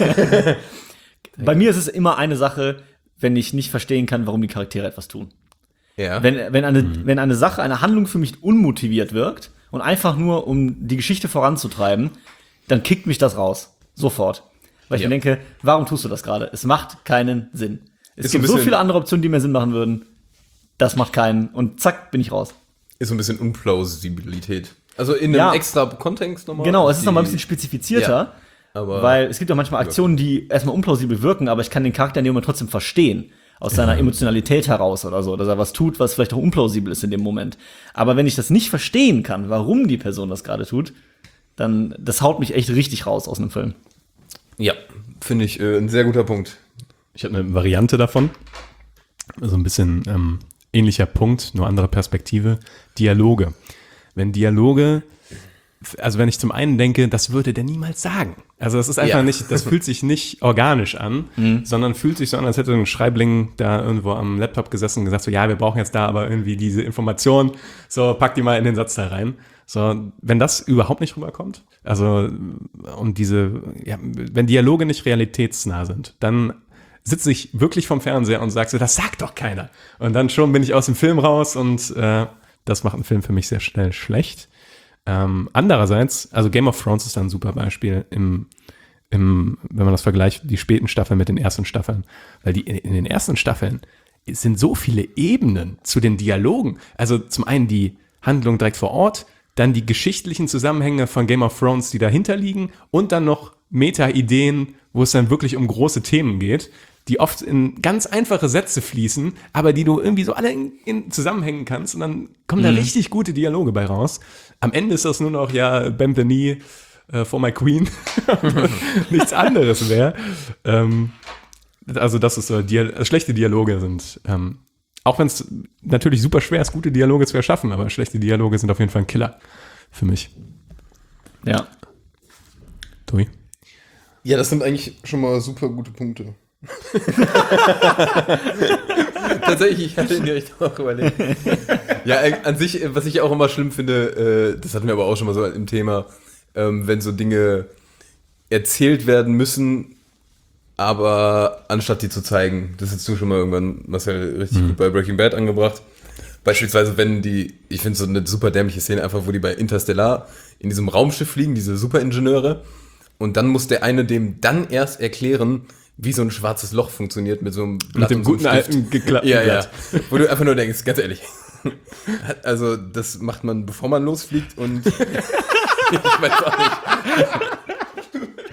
S5: Bei mir ist es immer eine Sache, wenn ich nicht verstehen kann, warum die Charaktere etwas tun.
S6: Ja.
S5: Wenn eine Sache, eine Handlung für mich unmotiviert wirkt und einfach nur, um die Geschichte voranzutreiben, dann kickt mich das raus. Sofort. Weil ich
S6: Ja.
S5: mir denke, warum tust du das gerade? Es macht keinen Sinn. Es
S6: Ist so ein
S5: gibt so
S6: bisschen-
S5: viele andere Optionen, die mehr Sinn machen würden. Das macht keinen. Und zack, bin ich raus.
S6: Ist so ein bisschen Unplausibilität. Also in einem
S5: Ja.
S6: extra Kontext nochmal.
S5: Genau, es ist nochmal ein bisschen spezifizierter.
S6: Ja, aber
S5: Weil es gibt ja manchmal Aktionen, die erstmal unplausibel wirken, aber ich kann den Charakter in dem Moment trotzdem verstehen. Aus seiner Emotionalität heraus oder so. Dass er was tut, was vielleicht auch unplausibel ist in dem Moment. Aber wenn ich das nicht verstehen kann, warum die Person das gerade tut, dann, das haut mich echt richtig raus aus einem Film.
S6: ja, finde ich ein sehr guter Punkt.
S1: Ich habe eine Variante davon. So ein bisschen ähnlicher Punkt, nur andere Perspektive. Dialoge. Wenn Dialoge, also wenn ich zum einen denke, das würde der niemals sagen. Also das ist einfach
S6: Ja.
S1: nicht, das fühlt sich nicht organisch an, sondern fühlt sich so an, als hätte ein Schreibling da irgendwo am Laptop gesessen und gesagt so, ja, wir brauchen jetzt da aber irgendwie diese Information, so pack die mal in den Satz da rein. So, wenn das überhaupt nicht rüberkommt, also und wenn Dialoge nicht realitätsnah sind, dann sitze ich wirklich vorm Fernseher und sage so, das sagt doch keiner. Und dann schon bin ich aus dem Film raus und das macht einen Film für mich sehr schnell schlecht. Andererseits, also Game of Thrones ist da ein super Beispiel wenn man das vergleicht, die späten Staffeln mit den ersten Staffeln. Weil in den ersten Staffeln sind so viele Ebenen zu den Dialogen. Also zum einen die Handlung direkt vor Ort, dann die geschichtlichen Zusammenhänge von Game of Thrones, die dahinter liegen und dann noch Meta-Ideen, wo es dann wirklich um große Themen geht, die oft in ganz einfache Sätze fließen, aber die du irgendwie so alle in zusammenhängen kannst und dann kommen da richtig gute Dialoge bei raus. Am Ende ist das nur noch, ja, bend the knee for my queen. Nichts anderes mehr. Also das ist so, schlechte Dialoge sind, auch wenn es natürlich super schwer ist, gute Dialoge zu erschaffen, aber schlechte Dialoge sind auf jeden Fall ein Killer für mich.
S5: Ja.
S1: Tobi?
S6: Ja, das sind eigentlich schon mal super gute Punkte. Tatsächlich, ich hatte in die Richtung auch überlegt. Ja, an sich, was ich auch immer schlimm finde, das hatten wir aber auch schon mal so im Thema, wenn so Dinge erzählt werden müssen, aber anstatt die zu zeigen. Das hast du schon mal irgendwann, Marcel, richtig gut bei Breaking Bad angebracht. Beispielsweise, ich finde so eine super dämliche Szene einfach, wo die bei Interstellar in diesem Raumschiff fliegen, diese Superingenieure, und dann muss der eine dem dann erst erklären, wie so ein schwarzes Loch funktioniert mit so einem Blatt
S1: Mit dem
S6: und so einem
S1: guten
S6: Stift.
S1: alten geklappten
S6: Ja, ja.
S1: Blatt.
S6: Wo du einfach nur denkst, ganz ehrlich. Also, das macht man, bevor man losfliegt und ich weiß auch nicht.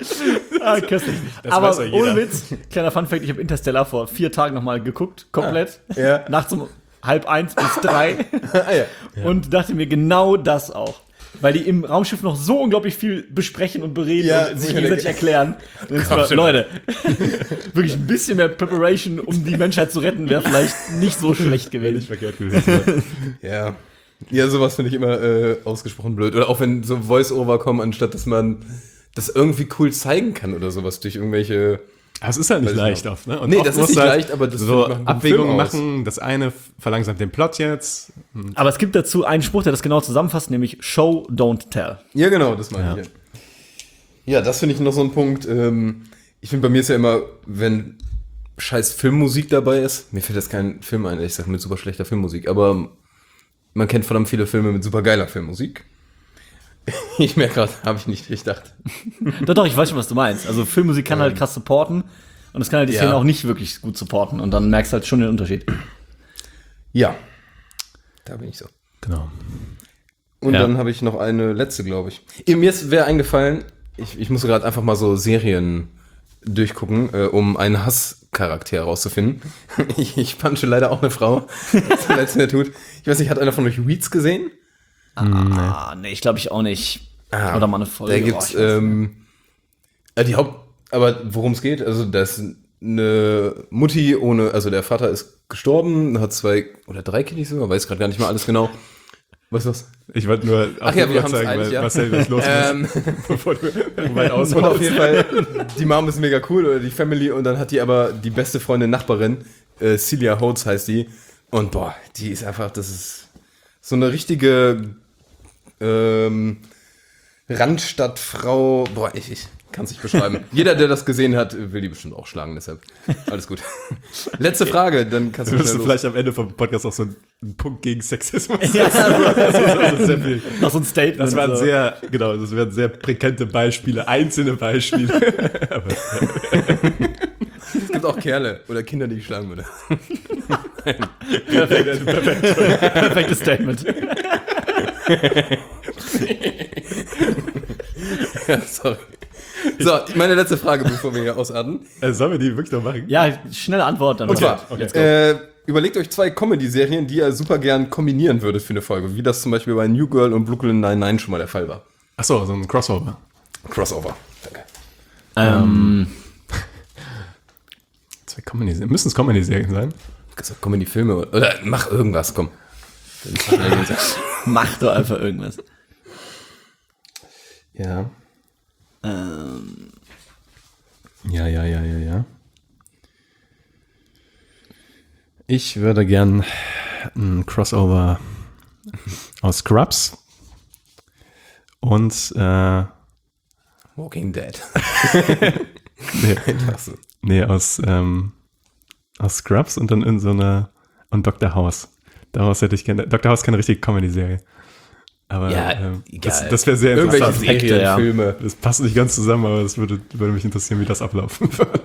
S5: Köstlich.
S1: Das
S5: Aber
S1: weiß ja jeder.
S5: ohne Witz, kleiner Funfact, ich habe Interstellar vor 4 Tagen nochmal geguckt, komplett.
S6: Ja.
S5: Nachts um 12:30 bis 3
S6: Ah, ja.
S5: und dachte mir genau das auch. Weil die im Raumschiff noch so unglaublich viel besprechen und bereden
S6: Ja,
S5: und sich
S6: ich
S5: gegenseitig erklären. Und jetzt war, Leute, wirklich ein bisschen mehr Preparation, um die Menschheit zu retten, wäre vielleicht nicht so schlecht gewesen.
S1: Verkehrt gewesen.
S6: Ja. Ja, sowas finde ich immer ausgesprochen blöd. Oder auch wenn so Voice-Over kommen, anstatt dass man das irgendwie cool zeigen kann oder sowas durch irgendwelche.
S1: Das ist halt nicht
S6: Weiß ich
S1: leicht
S6: noch.
S1: oft, ne? Und
S6: Nee,
S1: oft
S6: das ist
S1: musst
S6: nicht
S1: du halt
S6: leicht, aber das
S1: so
S6: macht einen guten
S1: Abwägungen
S6: Film aus.
S1: machen. Das eine verlangsamt den Plot jetzt.
S5: Aber es gibt dazu einen Spruch, der das genau zusammenfasst, nämlich Show, don't tell.
S6: Ja, genau, das meine ich. Ja, das finde ich noch so ein Punkt. Ich finde, bei mir ist ja immer, wenn scheiß Filmmusik dabei ist, mir fällt jetzt kein Film ein, ich sag mit super schlechter Filmmusik, aber man kennt verdammt viele Filme mit super geiler Filmmusik. Ich merke gerade, habe ich nicht gedacht.
S5: Doch, ich weiß schon, was du meinst. Also Filmmusik kann halt krass supporten und es kann halt die
S6: Ja.
S5: Szene auch nicht wirklich gut supporten und dann merkst du halt schon den Unterschied.
S6: Ja, da bin ich so.
S1: Genau.
S6: Und
S1: Ja.
S6: dann habe ich noch eine letzte, glaube ich. Mir wäre eingefallen, ich muss gerade einfach mal so Serien durchgucken, um einen Hasscharakter herauszufinden. Ich punche leider auch eine Frau, was der letzte tut. Ich weiß nicht, hat einer von euch Weeds gesehen?
S5: Nee, ich glaube ich auch nicht. Oder mal eine Folge.
S6: Da gibt's
S5: ich weiß nicht.
S6: aber worum es geht, also das ist eine Mutti ohne, also der Vater ist gestorben, hat 2 oder 3 Kinder sogar, weiß gerade gar nicht mal alles genau. Was ist das?
S1: Ich wollte nur
S6: Ach ja, wir haben's
S1: zeigen,
S6: eilig,
S1: weil
S6: ja.
S1: Marcel was los ist, bevor du weit
S6: Und
S1: ausholst.
S6: auf jeden Fall, die Mom ist mega cool, oder die Family, und dann hat die aber die beste Freundin, Nachbarin, Celia Holtz heißt die, und boah, die ist einfach, das ist so eine richtige Randstadtfrau, boah, ich kann es nicht beschreiben. Jeder, der das gesehen hat, will die bestimmt auch schlagen, deshalb alles gut. Letzte Frage, dann kannst du
S1: Wirst du
S6: schnell
S1: vielleicht am Ende vom Podcast auch so einen Punkt gegen Sexismus
S5: Ja.
S1: also sehr viel.
S5: Noch so ein Statement.
S1: Das waren
S5: so.
S1: sehr, genau, das waren sehr prägnante Beispiele, einzelne Beispiele. Aber,
S6: Es gibt auch Kerle oder Kinder, die ich schlagen würde.
S5: Perfektes Statement.
S6: Ja, sorry. So, meine letzte Frage, bevor wir hier ausatmen.
S1: sollen wir die wirklich noch machen?
S5: Ja, schnelle Antwort dann.
S6: Und zwar,
S1: Okay.
S6: überlegt euch 2 Comedy-Serien, die ihr super gern kombinieren würdet für eine Folge, wie das zum Beispiel bei New Girl und Brooklyn Nine-Nine schon mal der Fall war.
S1: Achso, so ein Crossover.
S6: Crossover. Danke.
S1: 2 Comedy-Serien. Müssen es Comedy-Serien sein?
S6: Gesagt, Comedy-Filme oder mach irgendwas, komm.
S5: Mach doch einfach irgendwas.
S6: Ja.
S1: Ja. Ich würde gern ein Crossover aus Scrubs und
S6: Walking Dead.
S1: aus Scrubs und dann in so einer und Dr. House. Daraus hätte ich gerne. Dr. House ist keine richtige Comedy-Serie. Aber
S5: Ja,
S1: das, das wäre sehr
S6: Irgendwelche
S1: interessant.
S5: Effekte,
S6: Serien,
S5: ja.
S6: Filme.
S1: Das passt nicht ganz zusammen, aber es würde mich interessieren, wie das ablaufen würde.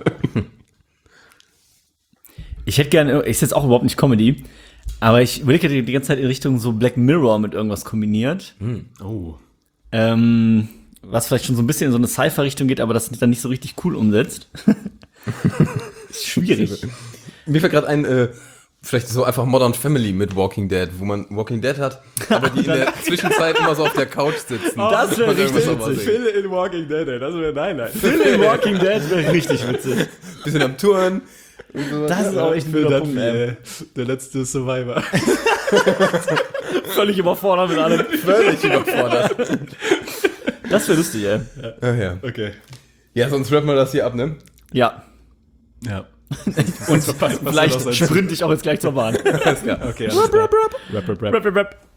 S5: Ich hätte gerne, ist jetzt auch überhaupt nicht Comedy, aber ich überlege die ganze Zeit in Richtung so Black Mirror mit irgendwas kombiniert.
S1: Oh.
S5: Was vielleicht schon so ein bisschen in so eine Sci-Fi-Richtung geht, aber das dann nicht so richtig cool umsetzt. Ist schwierig.
S6: Mir fällt gerade ein, vielleicht so einfach Modern Family mit Walking Dead, wo man Walking Dead hat, aber die in der Zwischenzeit immer so auf der Couch sitzen.
S5: Das wäre
S6: Und irgendwas
S5: richtig
S6: nochmal
S5: witzig.
S6: singen.
S1: Phil in Walking Dead, ey, das wäre nein.
S5: Phil in Walking Dead wäre richtig witzig.
S6: Bisschen am Touren. Und sowas.
S5: Das ist auch echt ein
S1: Phil
S5: guter
S1: Dunphy,
S5: Punkt, ey.
S1: der letzte Survivor.
S5: Völlig überfordert mit allem.
S6: Völlig überfordert.
S5: Das wäre lustig, ey.
S6: Ach ja.
S1: Okay.
S6: Ja, sonst rappen wir das hier ab, ne?
S5: Ja.
S1: Ja.
S5: Und vielleicht sprinte ich auch jetzt gleich zur Bahn.
S6: Alles klar.
S1: Okay, alles klar.
S5: Rap, rap, rap.